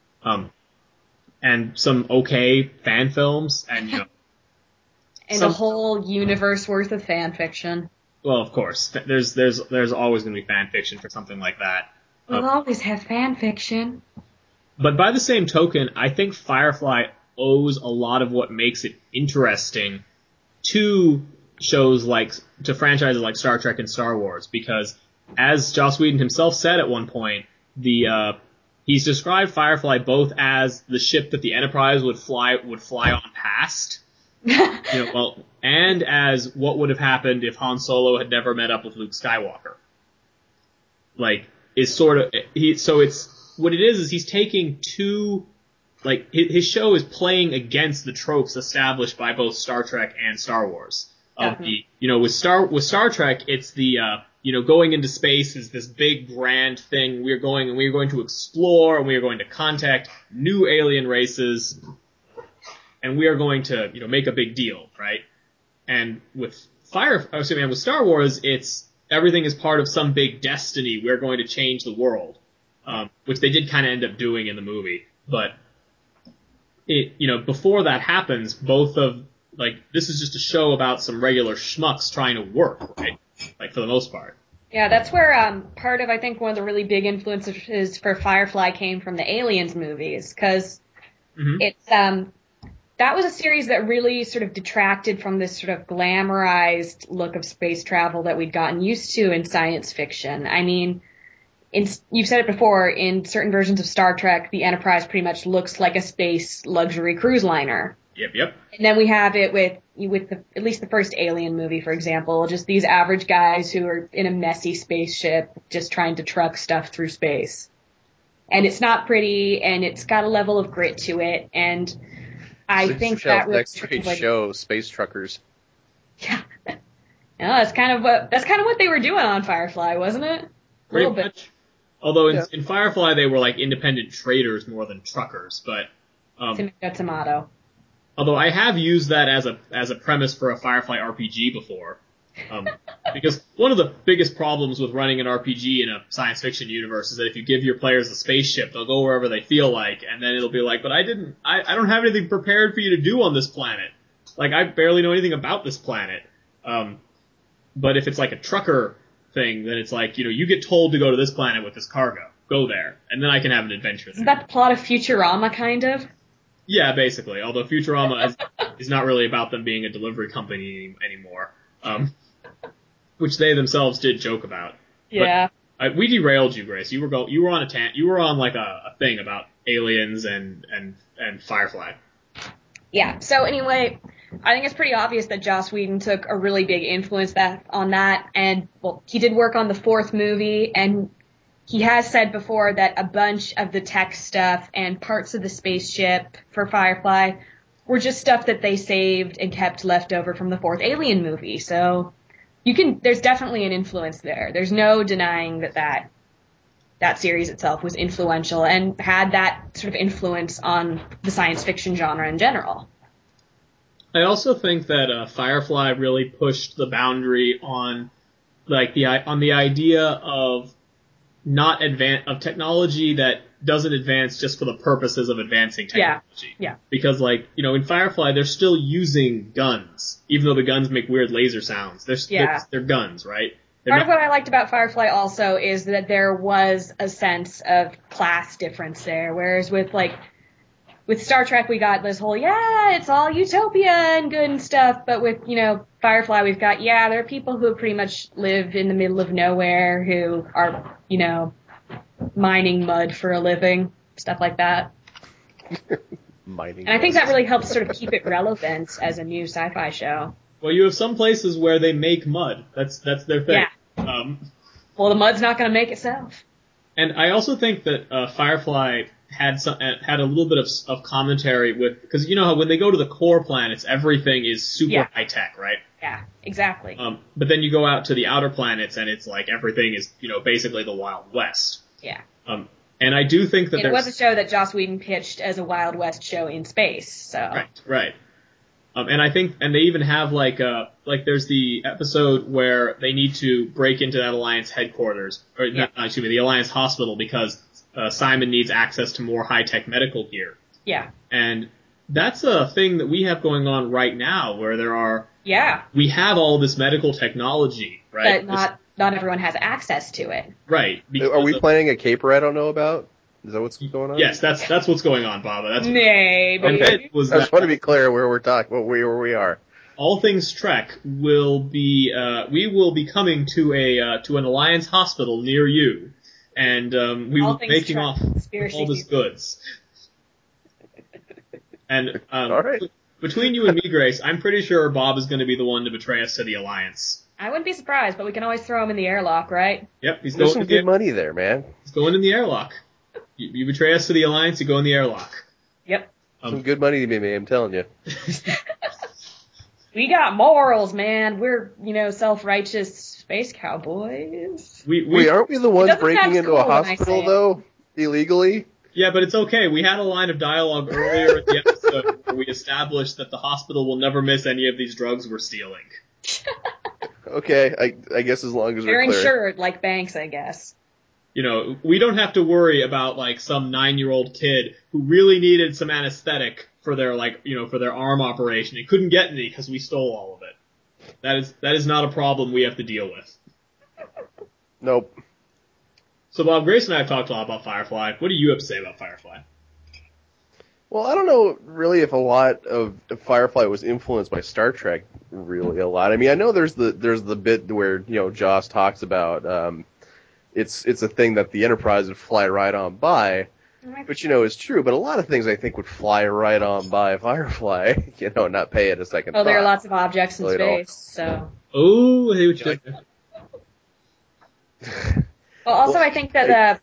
And some okay fan films, and, And a whole universe worth of fan fiction. Well, of course. There's always going to be fan fiction for something like that. We'll always have fan fiction. But by the same token, I think Firefly owes a lot of what makes it interesting to to franchises like Star Trek and Star Wars, because as Joss Whedon himself said at one point, he's described Firefly both as the ship that the Enterprise would fly on past, and as what would have happened if Han Solo had never met up with Luke Skywalker. Like, is sort of what it is he's taking two, like, his show is playing against the tropes established by both Star Trek and Star Wars. With Star Trek, it's the going into space is this big grand thing. We are going to explore, and we are going to contact new alien races, and we are going to make a big deal, right? And with Star Wars, it's everything is part of some big destiny. We're going to change the world, which they did kind of end up doing in the movie. But before that happens, this is just a show about some regular schmucks trying to work, right? Like for the most part. Yeah, that's where part of, I think, one of the really big influences for Firefly came from the Aliens movies, because it's that was a series that really sort of detracted from this sort of glamorized look of space travel that we'd gotten used to in science fiction. I mean, you've said it before, in certain versions of Star Trek, the Enterprise pretty much looks like a space luxury cruise liner. Yep. And then we have it with at least the first Alien movie, for example, just these average guys who are in a messy spaceship just trying to truck stuff through space. And it's not pretty, and it's got a level of grit to it, and I think that really next great show, Space Truckers. Yeah. No, that's kind of what they were doing on Firefly, wasn't it? Pretty much. Although in Firefly they were like independent traders more than truckers, but tomato. Although I have used that as a premise for a Firefly RPG before. Because one of the biggest problems with running an RPG in a science fiction universe is that if you give your players a spaceship, they'll go wherever they feel like, and then it'll be like, but I don't have anything prepared for you to do on this planet. Like, I barely know anything about this planet. But if it's like a trucker thing, then it's like, you get told to go to this planet with this cargo. Go there. And then I can have an adventure there. Is that the plot of Futurama, kind of? Yeah, basically. Although Futurama is not really about them being a delivery company anymore. Which they themselves did joke about. Yeah. But, we derailed you, Grace. You were on you were on like a thing about aliens and Firefly. Yeah. So anyway, I think it's pretty obvious that Joss Whedon took a really big influence on that, and he did work on the fourth movie, and he has said before that a bunch of the tech stuff and parts of the spaceship for Firefly were just stuff that they saved and kept left over from the fourth Alien movie. So there's definitely an influence there. There's no denying that series itself was influential and had that sort of influence on the science fiction genre in general. I also think that Firefly really pushed the boundary on the idea of of technology that doesn't advance just for the purposes of advancing technology. Yeah. Because in Firefly they're still using guns, even though the guns make weird laser sounds. They're guns, right? Part of what I liked about Firefly also is that there was a sense of class difference there, whereas with Star Trek we got this whole, it's all utopia and good and stuff, but with, Firefly we've got, there are people who pretty much live in the middle of nowhere who are, mining mud for a living, stuff like that. Mining. And I think that really helps sort of keep it relevant as a new sci-fi show. Well, you have some places where they make mud. That's their thing. Yeah. Well, the mud's not going to make itself. And I also think that Firefly had a little bit of commentary because you know how when they go to the core planets, everything is super high tech, right? Yeah, exactly. But then you go out to the outer planets and it's like everything is, basically the Wild West. Yeah. And I do think that it was a show that Joss Whedon pitched as a Wild West show in space, so. Right. And I think, and they even have there's the episode where they need to break into that Alliance headquarters, the Alliance hospital, because Simon needs access to more high-tech medical gear. Yeah. And that's a thing that we have going on right now, where we have all this medical technology, right? But not everyone has access to it. Right. Are we planning a caper I don't know about? Is that what's going on? Yes, that's what's going on, Baba. Maybe. Okay. I just want to be clear where we're talking, where we are. All Things Trek will be, we will be coming to an Alliance hospital near you, and we will be making off all this goods. And all right. Between you and me, Grace, I'm pretty sure Bob is going to be the one to betray us to the Alliance. I wouldn't be surprised, but we can always throw him in the airlock, right? Yep, There's some good money there, man. He's going in the airlock. You betray us to the Alliance, you go in the airlock. Yep. Some good money to be made, I'm telling you. We got morals, man. We're, self-righteous space cowboys. Wait, aren't we the ones breaking into a hospital, though, illegally? Yeah, but it's okay. We had a line of dialogue earlier in the episode where we established that the hospital will never miss any of these drugs we're stealing. Okay, I guess as long as They're we're clear. insured, like banks, I guess. You know, we don't have to worry about, like, some 9-year-old kid who really needed some anesthetic for their, like, you know, for their arm operation. He couldn't get any because we stole all of it. That is not a problem we have to deal with. Nope. So, Bob, Grace and I have talked a lot about Firefly. What do you have to say about Firefly? Well, I don't know really if a lot of Firefly was influenced by Star Trek really a lot. I mean, I know there's the bit where, you know, Joss talks about it's a thing that the Enterprise would fly right on by, which, you know, is true, but a lot of things I think would fly right on by Firefly, you know, not pay it a second thought. Well, there are lots of objects in So, you know, space, so. Oh, hey, what you did. Well, also, I think that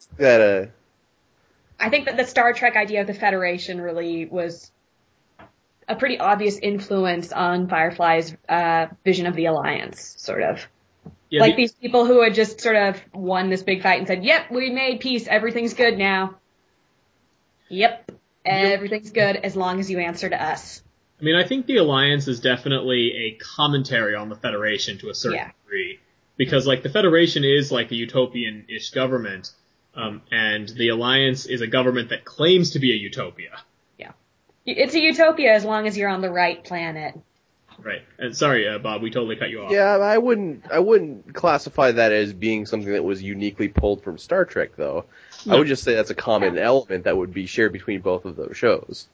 I think that the Star Trek idea of the Federation really was a pretty obvious influence on Firefly's vision of the Alliance, sort of. Yeah, like these people who had just sort of won this big fight and said, yep, we made peace, everything's good now. Yep, everything's good as long as you answer to us. I mean, I think the Alliance is definitely a commentary on the Federation to a certain degree. Because, like, the Federation is, like, a utopian-ish government, and the Alliance is a government that claims to be a utopia. Yeah. It's a utopia as long as you're on the right planet. Right. And sorry, Bob, we totally cut you off. Yeah, I wouldn't classify that as being something that was uniquely pulled from Star Trek, though. No. I would just say that's a common element that would be shared between both of those shows.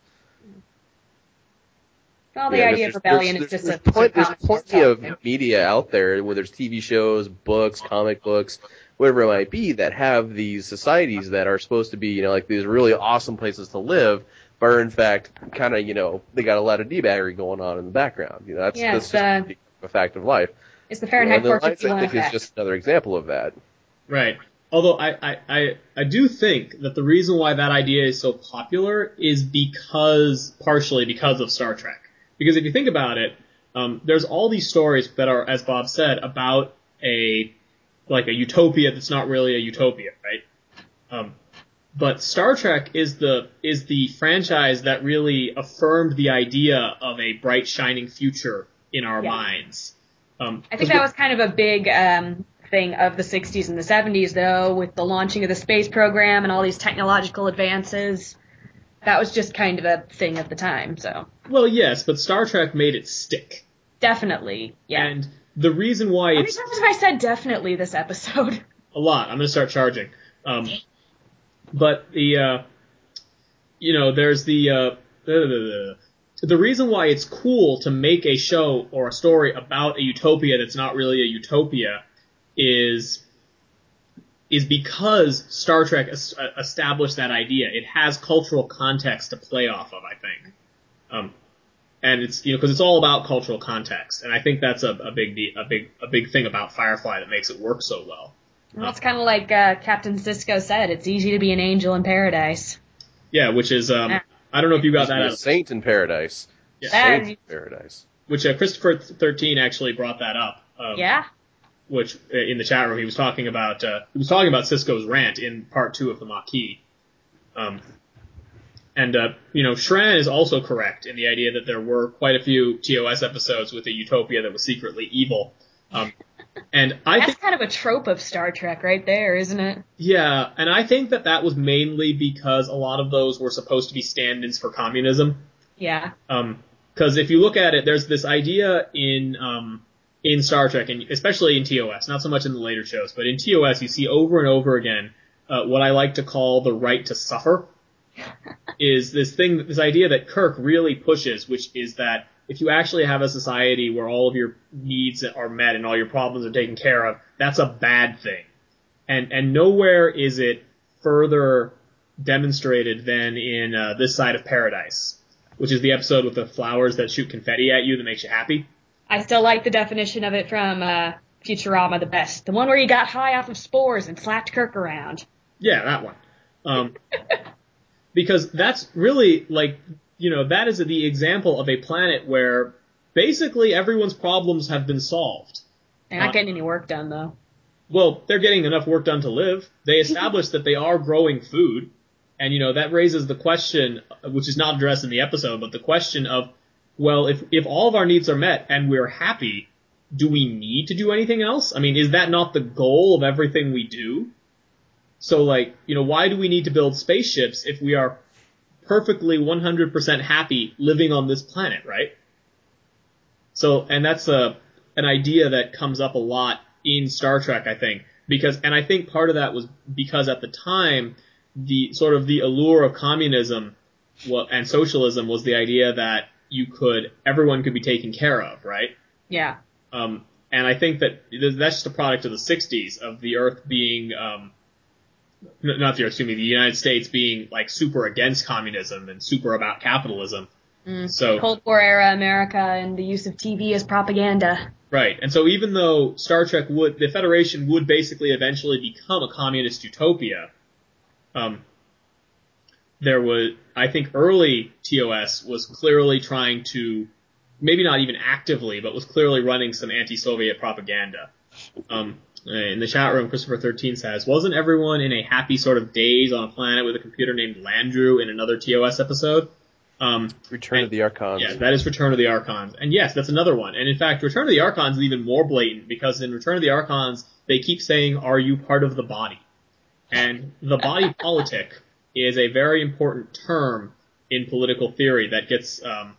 Well, the idea of rebellion is just there's plenty of media out there, where there's TV shows, books, comic books, whatever it might be, that have these societies that are supposed to be, you know, like these really awesome places to live, but are in fact kind of, you know, they got a lot of debaggery going on in the background. You know, that's just a fact of life. It's the Fahrenheit 451 effect. I think is just another example of that. Right. Although I do think that the reason why that idea is so popular is partially because of Star Trek. Because if you think about it, there's all these stories that are, as Bob said, about a utopia that's not really a utopia, right? But Star Trek is the franchise that really affirmed the idea of a bright, shining future in our minds. I think that was kind of a big thing of the 60s and the 70s, though, with the launching of the space program and all these technological advances. That was just kind of a thing at the time, so. Well, yes, but Star Trek made it stick. Definitely, yeah. And the reason why How many times have I said definitely this episode? A lot. I'm going to start charging. But the, you know, there's the reason why it's cool to make a show or a story about a utopia that's not really a utopia is because Star Trek established that idea. It has cultural context to play off of, I think. And it's, you know, because it's all about cultural context. And I think that's a big thing about Firefly that makes it work so well. Well, it's kind of like Captain Sisko said, it's easy to be an angel in paradise. Yeah, which is, I don't know if you got that out. A saint in paradise. Yeah. Saint in paradise. Which Christopher 13 actually brought that up. Yeah. Which in the chat room he was talking about Sisko's rant in part 2 of the Maquis. And you know, Shran is also correct in the idea that there were quite a few TOS episodes with a utopia that was secretly evil. And that's kind of a trope of Star Trek right there, isn't it? Yeah, and I think that was mainly because a lot of those were supposed to be stand-ins for communism. Yeah. Because if you look at it, there's this idea in Star Trek, and especially in TOS, not so much in the later shows, but in TOS you see over and over again what I like to call the right to suffer. Is this idea that Kirk really pushes, which is that if you actually have a society where all of your needs are met and all your problems are taken care of, that's a bad thing. And nowhere is it further demonstrated than in This Side of Paradise, which is the episode with the flowers that shoot confetti at you that makes you happy. I still like the definition of it from Futurama the best. The one where he got high off of spores and slapped Kirk around. Yeah, that one. Because that's really, like, you know, that is the example of a planet where basically everyone's problems have been solved. They're not getting any work done, though. Well, they're getting enough work done to live. They established that they are growing food, And, that raises the question, which is not addressed in the episode, but the question of, well, if all of our needs are met and we're happy, do we need to do anything else? I mean, is that not the goal of everything we do? So, why do we need to build spaceships if we are perfectly 100% happy living on this planet, right? So, and that's an idea that comes up a lot in Star Trek, I think, and I think part of that was because at the time, the allure of communism and socialism was the idea that everyone could be taken care of, right? Yeah. And I think that that's just a product of the 60s, of the Earth being, not the Earth, excuse me, the United States being super against communism and super about capitalism. So Cold War era America and the use of TV as propaganda. Right. And so even though the Federation would basically eventually become a communist utopia, I think early TOS was clearly trying to, maybe not even actively, but was clearly running some anti-Soviet propaganda. In the chat room, Christopher 13 says, wasn't everyone in a happy sort of daze on a planet with a computer named Landru in another TOS episode? Return of the Archons. Yeah, that is Return of the Archons. And yes, that's another one. And in fact, Return of the Archons is even more blatant, because in Return of the Archons, they keep saying, are you part of the body? And the body politic is a very important term in political theory that gets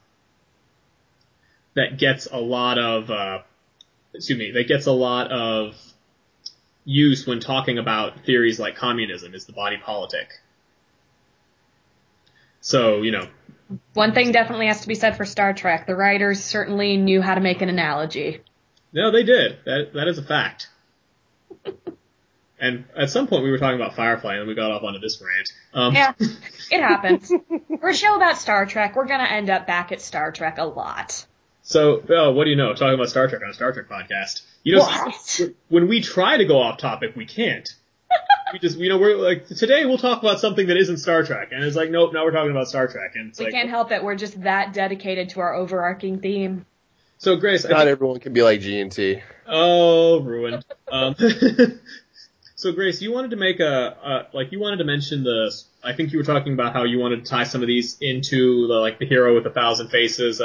a lot of use when talking about theories like communism, is the body politic. So, One thing definitely has to be said for Star Trek. The writers certainly knew how to make an analogy. No, they did. That is a fact. And at some point we were talking about Firefly and we got off onto this rant. Yeah, it happens. We're a show about Star Trek. We're going to end up back at Star Trek a lot. So, what do you know? Talking about Star Trek on a Star Trek podcast. What? When we try to go off topic, we can't. We just, we're today we'll talk about something that isn't Star Trek. And it's nope, now we're talking about Star Trek. And we can't help it. We're just that dedicated to our overarching theme. So, Grace, not everyone can be like G&T. Oh, ruined. So, Grace, you wanted to make you wanted to mention I think you were talking about how you wanted to tie some of these into the hero with 1,000 faces,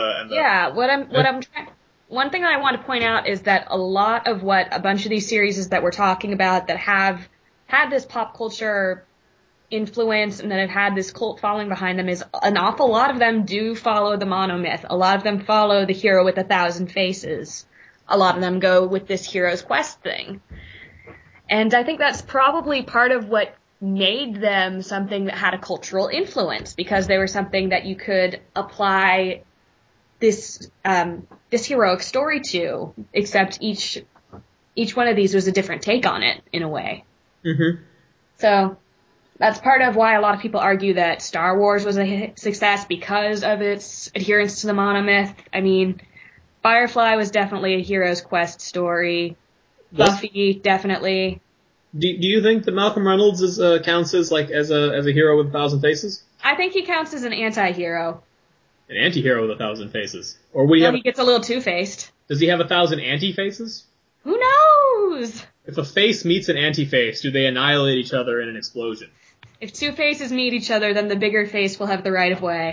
one thing I want to point out is that a lot of what a bunch of these series that we're talking about that have had this pop culture influence and that have had this cult following behind them is an awful lot of them do follow the monomyth. A lot of them follow the hero with 1,000 faces. A lot of them go with this hero's quest thing. And I think that's probably part of what made them something that had a cultural influence, because they were something that you could apply this heroic story to, except each one of these was a different take on it in a way. Mm-hmm. So that's part of why a lot of people argue that Star Wars was a success, because of its adherence to the monomyth. I mean, Firefly was definitely a hero's quest story. Buffy, definitely. Do you think that Malcolm Reynolds counts as a hero with 1,000 faces? I think he counts as an anti-hero. An anti-hero with 1,000 faces, he gets a little two-faced. Does he have 1,000 anti-faces? Who knows? If a face meets an anti-face, do they annihilate each other in an explosion? If two faces meet each other, then the bigger face will have the right of way.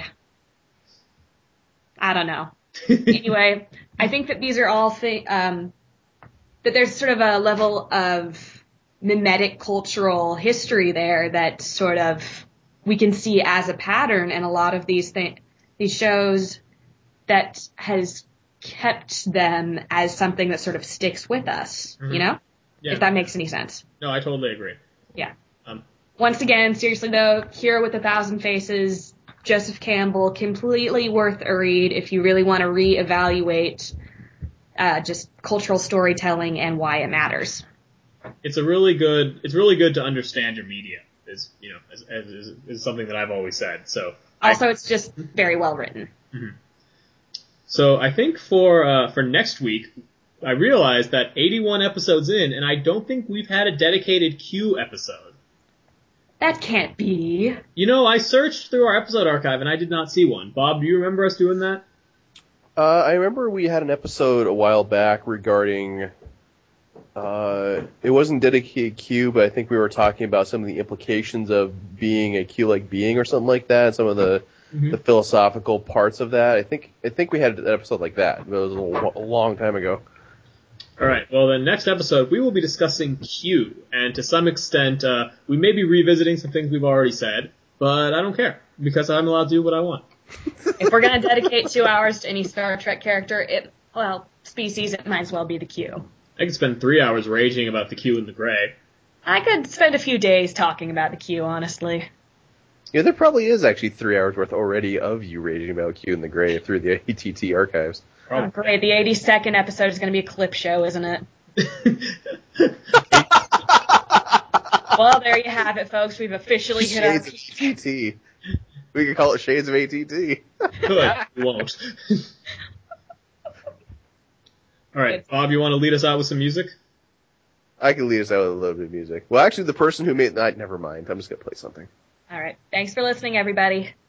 I don't know. Anyway, I think that these are all that there's sort of a level of mimetic cultural history there that sort of we can see as a pattern in a lot of these shows that has kept them as something that sort of sticks with us, Yeah. If that makes any sense. No, I totally agree. Yeah. Once again, seriously though, Hero with 1,000 Faces, Joseph Campbell, completely worth a read if you really want to reevaluate just cultural storytelling and why it matters. It's really good to understand your media, is something that I've always said. So also, it's just very well written. Mm-hmm. So I think for next week, I realized that 81 episodes in, and I don't think we've had a dedicated Q episode. That can't be. I searched through our episode archive and I did not see one. Bob, do you remember us doing that? I remember we had an episode a while back regarding It wasn't dedicated Q, but I think we were talking about some of the implications of being a Q-like being or something like that. Some of the philosophical parts of that. I think we had an episode like that. It was a long time ago. All right. Well, then next episode we will be discussing Q, and to some extent we may be revisiting some things we've already said, but I don't care because I'm allowed to do what I want. If we're gonna dedicate 2 hours to any Star Trek character, species, it might as well be the Q. I could spend 3 hours raging about the Q and the Gray. I could spend a few days talking about the Q, honestly. Yeah, there probably is actually 3 hours worth already of you raging about Q and the Gray through the ATT archives. Oh, great. The 82nd episode is going to be a clip show, isn't it? Well, there you have it, folks. We've officially hit our peak. Shades of ATT. We could call it Shades of ATT. Good. We won't. All right, Bob, you want to lead us out with some music? I can lead us out with a little bit of music. Well, actually, the person who made... never mind. I'm just going to play something. All right. Thanks for listening, everybody.